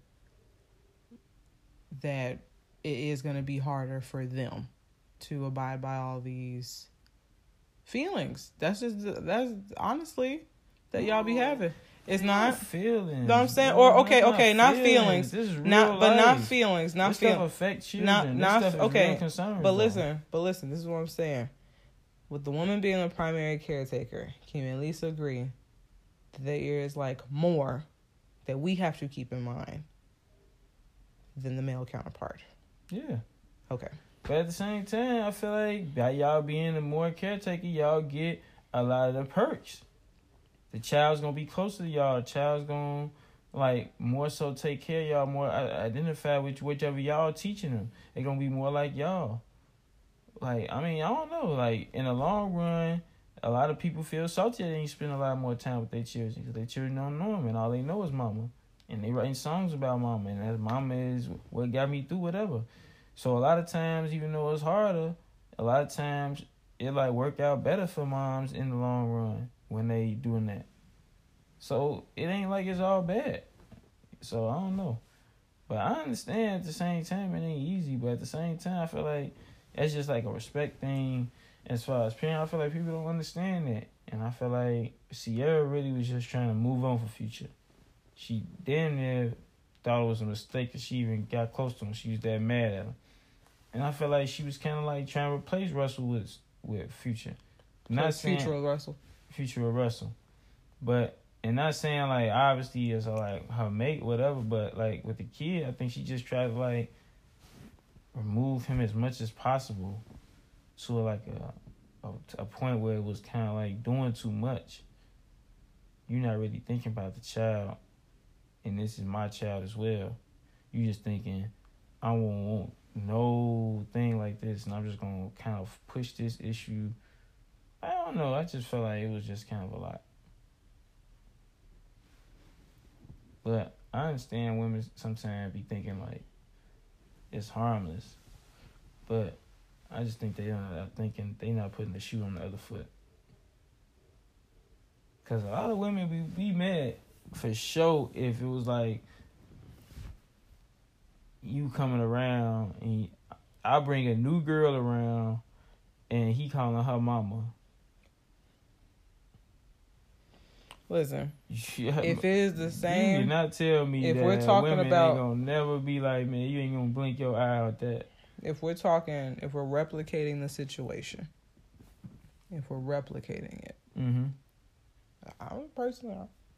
that it is going to be harder for them to abide by all these feelings? That's just that's honestly that y'all be having. It's not, not feelings. Know what I'm saying? Or okay, not okay, not feelings. This is real not, but life. not feelings. Not this feelings. stuff affects children. Not, this not stuff is okay. real concerns, but though. listen, but listen. This is what I'm saying. With the woman being the primary caretaker, can you at least agree that there is like more that we have to keep in mind than the male counterpart? Yeah. Okay. But at the same time, I feel like by y'all being the more caretaker, y'all get a lot of the perks. The child's gonna be closer to y'all. The child's gonna like more so take care of y'all, more identify with whichever y'all teaching them. They're gonna be more like y'all. Like, I mean, I don't know. Like, in the long run, a lot of people feel salty that they spend a lot more time with their children because their children don't know them and all they know is mama. And they writing songs about mama, and that mama is what got me through whatever. So a lot of times, even though it's harder, a lot of times it like work out better for moms in the long run when they doing that. So it ain't like it's all bad. So I don't know. But I understand at the same time it ain't easy, but at the same time I feel like it's just like a respect thing as far as parents. I feel like people don't understand that. And I feel like Sierra really was just trying to move on for Future. She damn near thought it was a mistake that she even got close to him. She was that mad at him. And I feel like she was kind of like trying to replace Russell with with Future. Not saying Future with Russell. Future with Russell. But, and not saying like obviously it's like her mate, whatever, but like with the kid, I think she just tried to like remove him as much as possible to like a, a, a point where it was kind of like doing too much. You're not really thinking about the child, and this is my child as well. You just thinking, I won't want no thing like this, and I'm just gonna kind of push this issue. I don't know. I just felt like it was just kind of a lot. But I understand women sometimes be thinking like it's harmless, but I just think they are thinking they not putting the shoe on the other foot. Cause a lot of women be be mad for sure if it was like you coming around and I bring a new girl around and he calling her mama. Listen, Yeah, if it is the same, you did not tell me if that we're talking women about, ain't gonna never be like, man, you ain't gonna blink your eye at that. If we're talking, if we're replicating the situation, if we're replicating it, mm-hmm. I'm personally.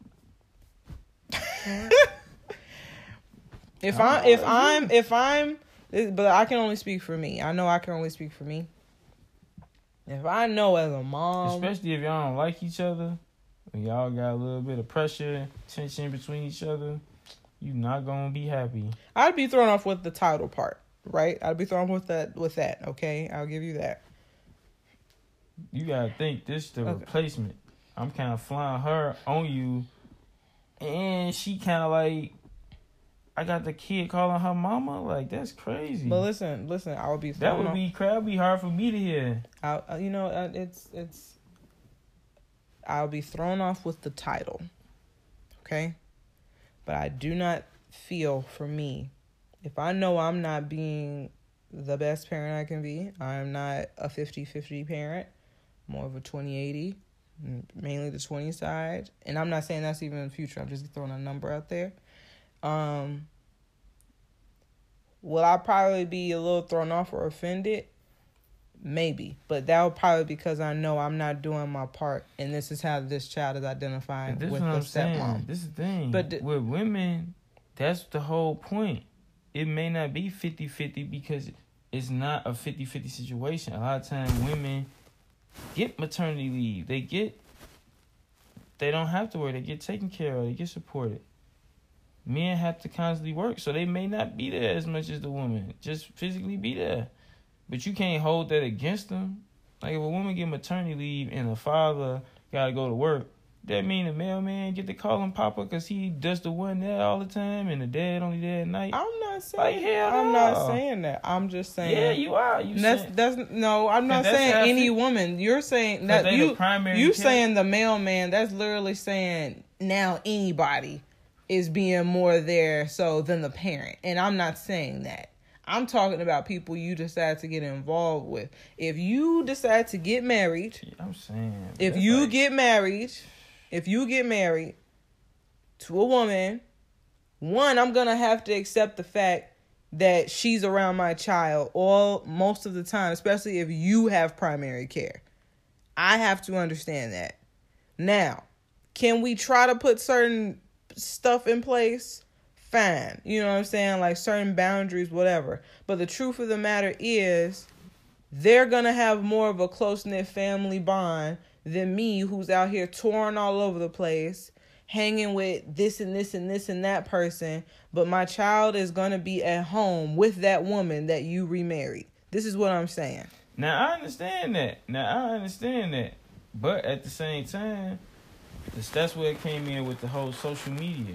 if I if I'm if I'm, but I can only speak for me. I know I can only speak for me. If I know as a mom, especially if y'all don't like each other, when y'all got a little bit of pressure, tension between each other, you not gonna be happy. I'd be thrown off with the title part, right? I'd be thrown with that with that. Okay, I'll give you that. You gotta think this is the okay. replacement. I'm kind of flying her on you, and she kind of like, I got the kid calling her mama. Like, that's crazy. But listen, listen, I would be thrown that would off. be that would be hard for me to hear. I, you know, it's it's. I'll be thrown off with the title, okay? But I do not feel, for me, if I know I'm not being the best parent I can be, I'm not a fifty-fifty parent, more of a twenty eighty, mainly the twenty side. And I'm not saying that's even in the future. I'm just throwing a number out there. Um, Will I probably be a little thrown off or offended? Maybe. But that would probably because I know I'm not doing my part, and this is how this child is identifying this with what the I'm stepmom. saying. This is the thing. But th- with women, that's the whole point. It may not be fifty-fifty because it's not a fifty-fifty situation. A lot of times women get maternity leave. They get, they don't have to work. They get taken care of. They get supported. Men have to constantly work, so they may not be there as much as the woman. Just physically be there. But you can't hold that against them. Like, if a woman get maternity leave and a father got to go to work, that mean the mailman get to call him Papa because he does the one there all the time and the dad only there at night? I'm not saying like, hell I'm no. not saying that. I'm just saying. Yeah, you are. You that's saying, that's no. I'm not that's saying how I any feel. woman. You're saying 'Cause that they you the primary you care. saying the mailman. That's literally saying now anybody is being more there so than the parent. And I'm not saying that. I'm talking about people you decide to get involved with. If you decide to get married, Yeah, I'm saying. if you like, get married, if you get married to a woman, one, I'm going to have to accept the fact that she's around my child all most of the time, especially if you have primary care. I have to understand that. Now, can we try to put certain stuff in place? Fine. You know what I'm saying? Like certain boundaries, whatever. But the truth of the matter is, they're going to have more of a close-knit family bond than me, who's out here touring all over the place, hanging with this and this and this and that person. But my child is going to be at home with that woman that you remarried. This is what I'm saying. Now, I understand that. Now, I understand that. But at the same time, that's where it came in with the whole social media.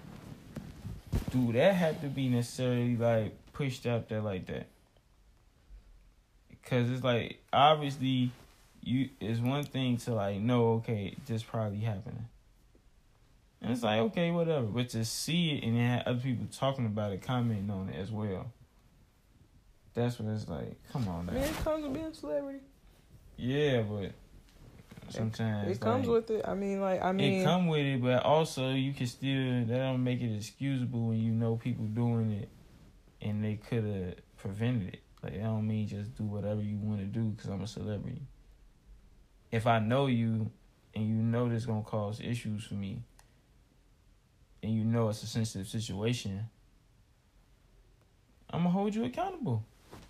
Do that have to be necessarily, like, pushed out there like that? Because it's like, obviously, you it's one thing to, like, know, okay, this probably happening. And it's like, okay, whatever. But to see it and then have other people talking about it, commenting on it as well, that's what it's like, come on now. I mean, it comes with being a celebrity. Yeah, but sometimes It, it comes like, with it. I mean, like, I mean... It come with it, but also you can still... That don't make it excusable when you know people doing it and they could have prevented it. Like, that don't mean just do whatever you want to do because I'm a celebrity. If I know you and you know this going to cause issues for me and you know it's a sensitive situation, I'm going to hold you accountable.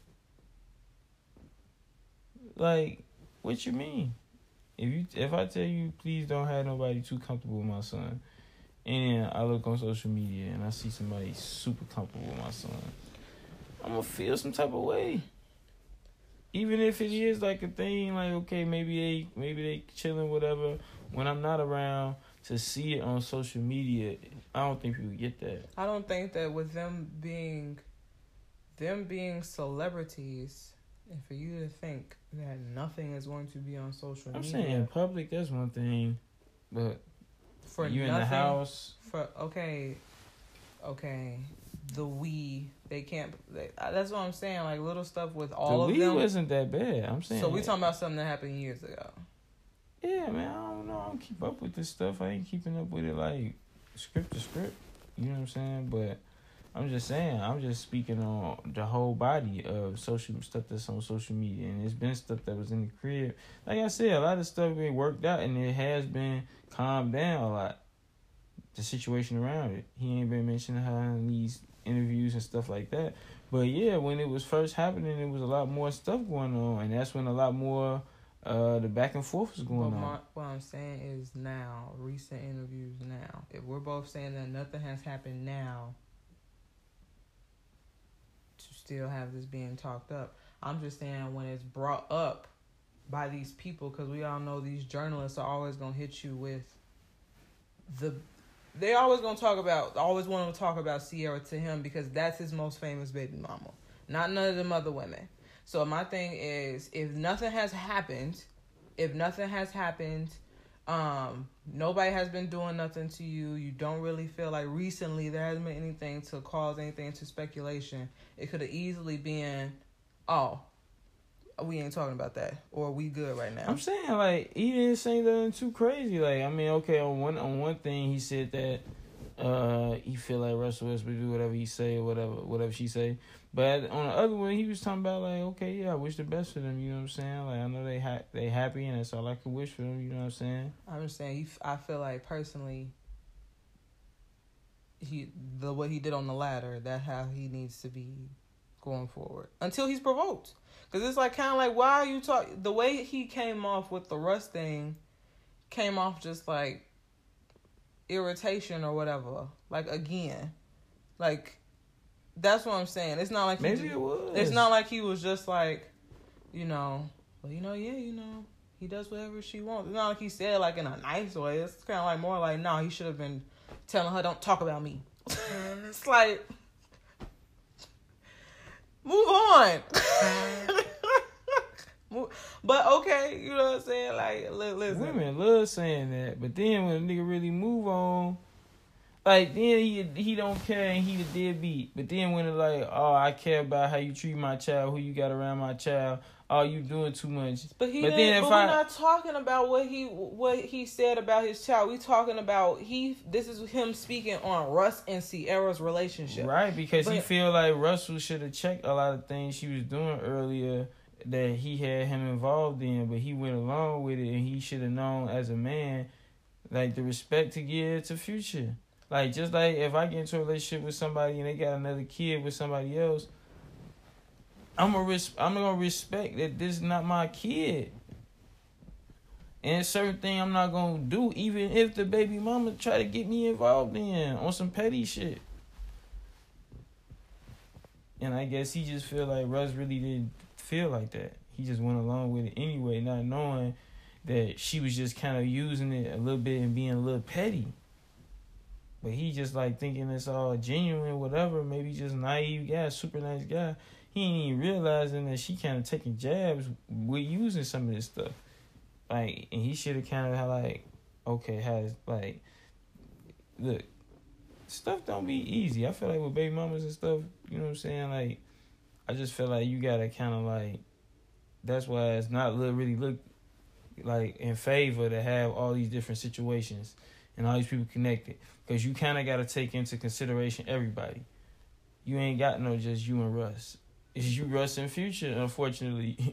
Like, what you mean? If you if I tell you, please don't have nobody too comfortable with my son, and then I look on social media and I see somebody super comfortable with my son, I'm going to feel some type of way. Even if it is like a thing, like, okay, maybe they maybe they chilling, whatever. When I'm not around, to see it on social media, I don't think people get that. I don't think that with them being, them being celebrities, and for you to think that nothing is going to be on social I'm media. saying in public, that's one thing, but for you nothing, in the house. For okay, okay, the Wii, they can't. They, that's what I'm saying. Like little stuff with all the of Wii them. wasn't that bad. I'm saying. So we talking about something that happened years ago. Yeah, man. I don't know. I don't keep up with this stuff. I ain't keeping up with it like script to script. You know what I'm saying? But I'm just saying. I'm just speaking on the whole body of social stuff that's on social media, and it's been stuff that was in the crib. Like I said, a lot of stuff been worked out, and it has been calmed down a lot. The situation around it. He ain't been mentioning how in these interviews and stuff like that. But yeah, when it was first happening, there was a lot more stuff going on, and that's when a lot more uh, the back and forth was going but my, on. What I'm saying is now, recent interviews now. If we're both saying that nothing has happened now to still have this being talked up, I'm just saying when it's brought up by these people, because we all know these journalists are always going to hit you with the... They always gonna talk about, always want to talk about Ciara to him because that's his most famous baby mama, not none of them other women. So my thing is, if nothing has happened, if nothing has happened, um, nobody has been doing nothing to you. You don't really feel like recently there hasn't been anything to cause anything to speculation. It could have easily been, oh, we ain't talking about that, or we good right now. I'm saying, like, he didn't say nothing too crazy. Like, I mean, okay, on one on one thing, he said that uh, he feel like Russell Westbrook do whatever he say or whatever, whatever she say. But on the other one, he was talking about like, okay, yeah, I wish the best for them. You know what I'm saying? Like, I know they ha- they happy, and that's all I can wish for them. You know what I'm saying? I'm just saying, I feel like personally, he the what he did on the ladder, that how he needs to be going forward until he's provoked. Because it's like kind of like, why are you talking? The way he came off with the Russ thing came off just like irritation or whatever. Like, again. Like, that's what I'm saying. It's not like Maybe he, it was. It's not like he was just like, you know, well, you know, yeah, you know, he does whatever she wants. It's not like he said like in a nice way. It's kind of like more like, no, he should have been telling her, don't talk about me. It's like, move on. But okay, you know what I'm saying? Like, listen. Women love saying that, but then when a nigga really move on, like, then he he don't care and he the deadbeat. But then when it's like, oh, I care about how you treat my child, who you got around my child, oh, you doing too much. But he but then if but I, we're not talking about what he what he said about his child. We talking about he. This is him speaking on Russ and Sierra's relationship, right? Because but, he feel like Russell should have checked a lot of things she was doing earlier that he had him involved in, but he went along with it, and he should have known as a man, like, the respect to give to Future. Like, just like if I get into a relationship with somebody and they got another kid with somebody else, I'm a res- I'm gonna respect that this is not my kid. And certain thing I'm not gonna do, even if the baby mama try to get me involved in on some petty shit. And I guess he just feel like Russ really didn't feel like that. He just went along with it anyway, not knowing that she was just kind of using it a little bit and being a little petty. But he just like thinking it's all genuine, whatever. Maybe just naive guy, super nice guy. He ain't even realizing that she kind of taking jabs with using some of this stuff. Like, and he should have kind of had like, okay, has like, look, stuff don't be easy. I feel like with baby mamas and stuff, you know what I'm saying? Like, I just feel like you gotta kind of like, that's why it's not look, really look like in favor to have all these different situations and all these people connected. Because you kind of got to take into consideration everybody. You ain't got no just you and Russ. It's you, Russ, and Future, unfortunately.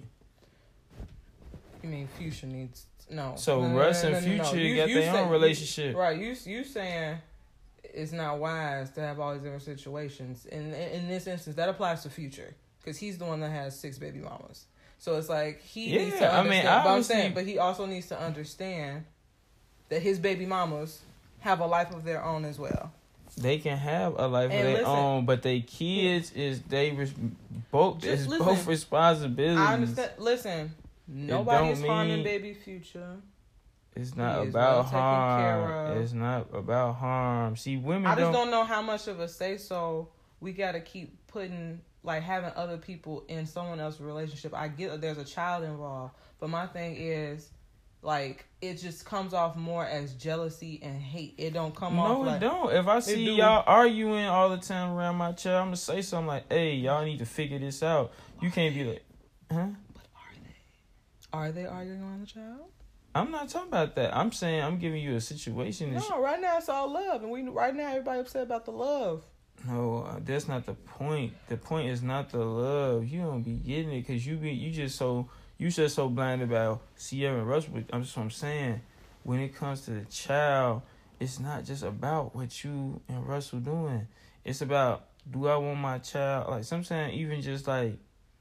You mean Future needs... No. So no, Russ no, no, and no, no, Future no. You, got you their say, own relationship. You, right. You you saying it's not wise to have all these different situations. And in, in this instance, that applies to Future. Because he's the one that has six baby mamas. So it's like he yeah, needs to understand. I mean, but I'm saying, but he also needs to understand that his baby mamas have a life of their own as well. They can have a life and of their listen, own, but they kids yeah. is they res- both is listen, both responsibilities. I understand. Listen, nobody's harming baby Future. It's not he about well harm. It's not about harm. See, women. I just don't, don't know how much of a say so we got to keep putting, like having other people in someone else's relationship. I get that there's a child involved, but my thing is, like, it just comes off more as jealousy and hate. It don't come no, off it like... No, it don't. If I see y'all arguing all the time around my child, I'm going to say something like, hey, y'all need to figure this out. You can't be like, huh? But are they? Are they arguing around the child? I'm not talking about that. I'm saying I'm giving you a situation. No, sh- right now it's all love. And we right now everybody upset about the love. No, uh, that's not the point. The point is not the love. You don't be getting it because you be you just so... You just so blind about Sierra and Russ. I'm just what I'm saying. When it comes to the child, it's not just about what you and Russell doing. It's about, do I want my child? Like, sometimes even just like,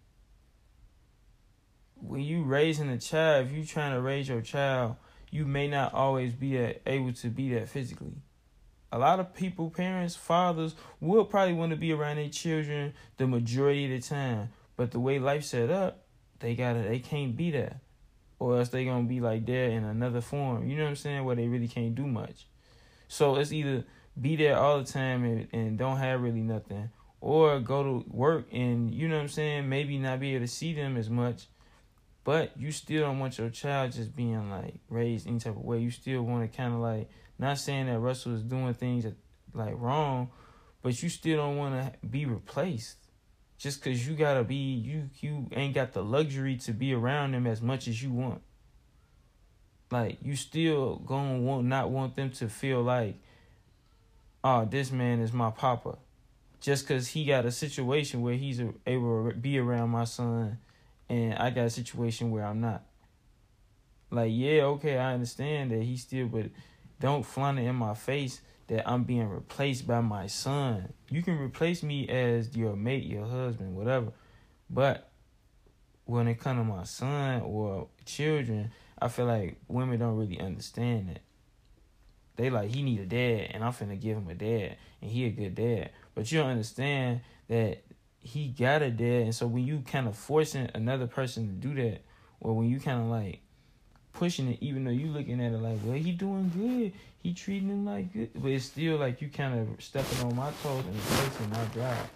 when you raising a child, if you trying to raise your child, you may not always be that, able to be that physically. A lot of people, parents, fathers, will probably want to be around their children the majority of the time. But the way life's set up, They gotta, they can't be there, or else they gonna be like there in another form. You know what I'm saying? Where they really can't do much. So it's either be there all the time and, and don't have really nothing, or go to work and, you know what I'm saying, maybe not be able to see them as much, but you still don't want your child just being like raised any type of way. You still want to kind of like, not saying that Russell is doing things that, like wrong, but you still don't want to be replaced. Just because you got to be, you you ain't got the luxury to be around them as much as you want. Like, you still going to want, not want them to feel like oh, this man is my papa. Just because he got a situation where he's able to be around my son and I got a situation where I'm not. Like, yeah, okay, I understand that he still, but don't flaunt it in my face that I'm being replaced by my son. You can replace me as your mate, your husband, whatever. But when it comes to my son or children, I feel like women don't really understand that. They like, he need a dad, and I'm finna give him a dad, and he a good dad. But you don't understand that he got a dad, and so when you kind of forcing another person to do that, or when you kind of like pushing it, even though you looking at it like, well, he doing good, he treating him like good, but it's still like you kind of stepping on my toes and replacing my drive.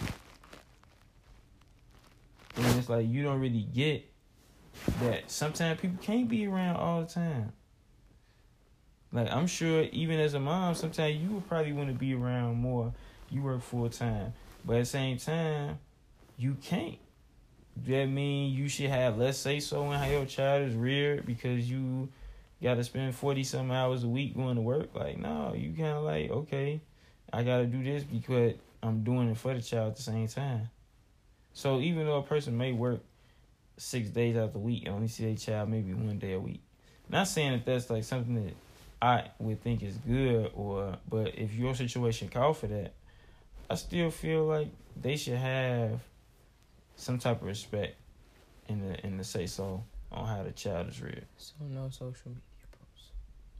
And it's like you don't really get that sometimes people can't be around all the time. Like, I'm sure even as a mom, sometimes you would probably want to be around more. You work full time. But at the same time, you can't. That mean you should have less say so in how your child is reared because you got to spend forty some hours a week going to work? Like, no, you kind of like, okay, I got to do this because I'm doing it for the child at the same time. So even though a person may work six days out of the week and only see their child maybe one day a week, not saying that that's like something that I would think is good, or but if your situation call for that, I still feel like they should have some type of respect in the in the say so on how the child is reared. So no social media posts.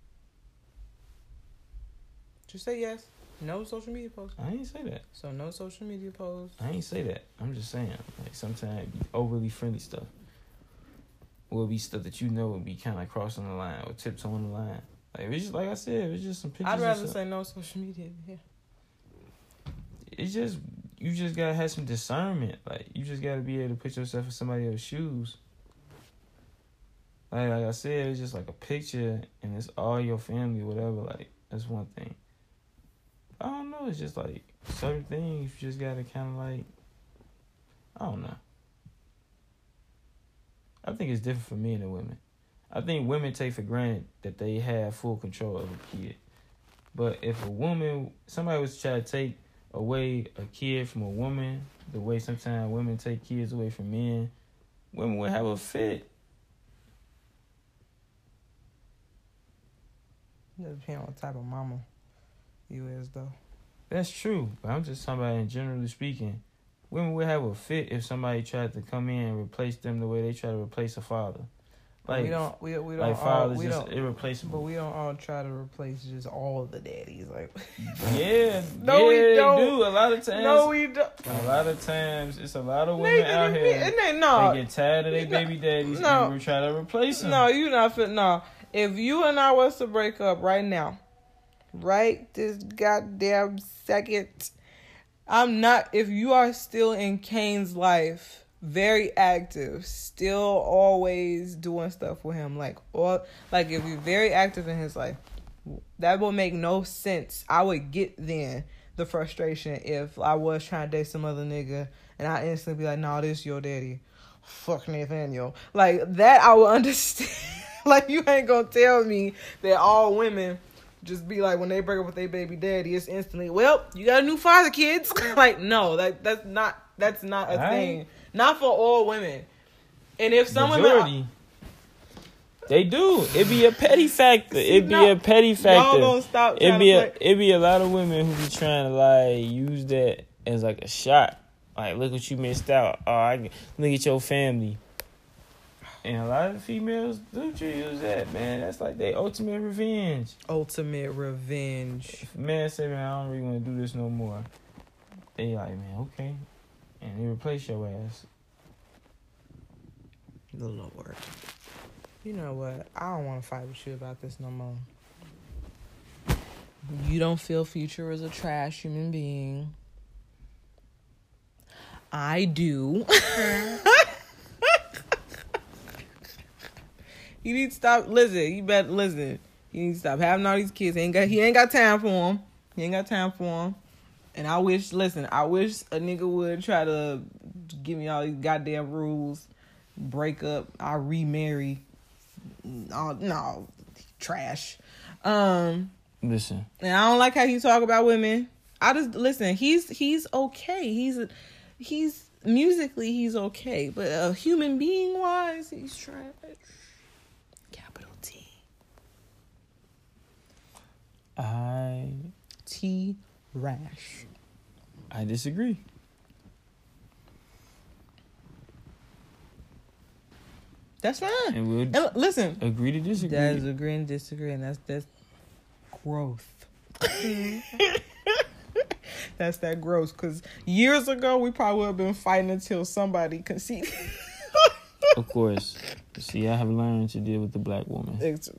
Just say yes. No social media posts. I ain't say that. So no social media posts. I ain't say that. I'm just saying, like, sometimes it be overly friendly stuff will be stuff that you know would be kind of crossing the line or tiptoeing the line. Like, it's just like I said, it's just some pictures. I'd rather say no social media. Yeah. It's just, you just gotta have some discernment. Like, you just gotta be able to put yourself in somebody else's shoes. Like, like I said, it's just like a picture and it's all your family, whatever. Like, that's one thing. I don't know. It's just like certain things you just gotta kind of like, I don't know. I think it's different for men and women. I think women take for granted that they have full control of a kid. But if a woman, somebody was trying to take away a kid from a woman, the way sometimes women take kids away from men, women would have a fit. It depends on what type of mama you is, though. That's true, but I'm just talking about in generally speaking. Women would have a fit if somebody tried to come in and replace them the way they try to replace a father. Like, we don't, we, we don't, like all, fathers we just don't, irreplaceable. but we don't all try to replace just all of the daddies. Like, yeah, no, yeah, we don't. They do a lot of times. No, we don't. A lot of times, it's a lot of women Nigga, out they, here. they, no, they get tired of their baby daddies no, and we try to replace them. No, you not fit. No, if you and I was to break up right now, right this goddamn second, I'm not. If you are still in Kane's life, very active, still always doing stuff with him, like, or like if you're very active in his life, that will make no sense. I would get then the frustration if I was trying to date some other nigga and I instantly be like, "No, nah, this your daddy." Fuck Nathaniel. Like that, I would understand. Like, you ain't gonna tell me that all women just be like, when they break up with their baby daddy, it's instantly, well, you got a new father, kids. Like, no, that that's not that's not a all thing. Right. Not for all women. And if some Majority, women, they do. It be a petty factor. It be no, a petty factor. Y'all gonna stop it be a play. it be a lot of women who be trying to like use that as like a shot. Like, look what you missed out. Oh, I look at your family. And a lot of females do use that, man. That's like their ultimate revenge. Ultimate revenge. If a man say, man, I don't really want to do this no more, they like, man, okay. And they replace your ass. The Lord. You know what? I don't want to fight with you about this no more. You don't feel Future is a trash human being. I do. You need to stop. Listen, you better listen. You need to stop having all these kids. He ain't got. He ain't got time for them. He ain't got time for them. And I wish. Listen, I wish a nigga would try to give me all these goddamn rules. Break up. I remarry. Oh, no, trash. Um, Listen. And I don't like how he talk about women. I just listen. He's he's okay. He's he's musically he's okay, but uh, human being wise, he's trash. Capital T. I T rash. I disagree. That's fine. And we'll And listen, agree to disagree. that is agree and disagree, and that's that's growth. That's that growth. Because years ago, we probably would have been fighting until somebody conceded. Of course. See, I have learned to deal with the black woman. It's,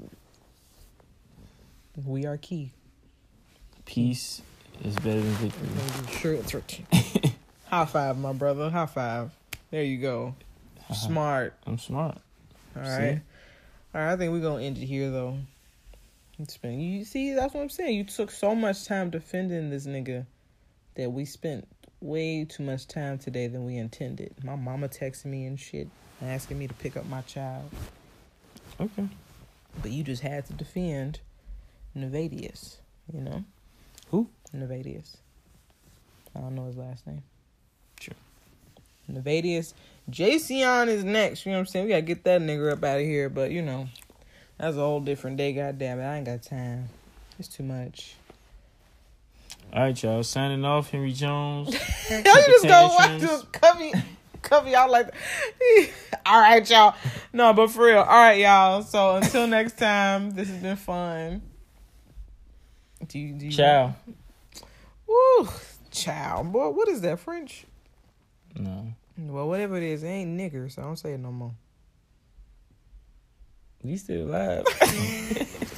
we are key. Peace is better than victory. Sure, it's right. High five, my brother. High five. There you go. Uh-huh. Smart. I'm smart. All See? right. All right. I think we're gonna end it here, though. It's been you see. That's what I'm saying. You took so much time defending this nigga that we spent way too much time today than we intended. My mama texted me and shit, asking me to pick up my child. Okay. But you just had to defend Nevadius. You know Who? Nevadius. I don't know his last name. Sure. Nevadius. Jayceon is next. You know what I'm saying? We gotta get that nigga up out of here. But, you know, that's a whole different day. Goddamn it. I ain't got time. It's too much. All right, y'all. Signing off, Henry Jones. Y'all just go watch this. Cut me, cut me out like that. All right, y'all. No, but for real. All right, y'all. So until next time, this has been fun. Do you, do you Ciao. Woo. Ciao. Boy, what is that, French? No. Well, whatever it is, it ain't nigger, so I don't say it no more. We still alive.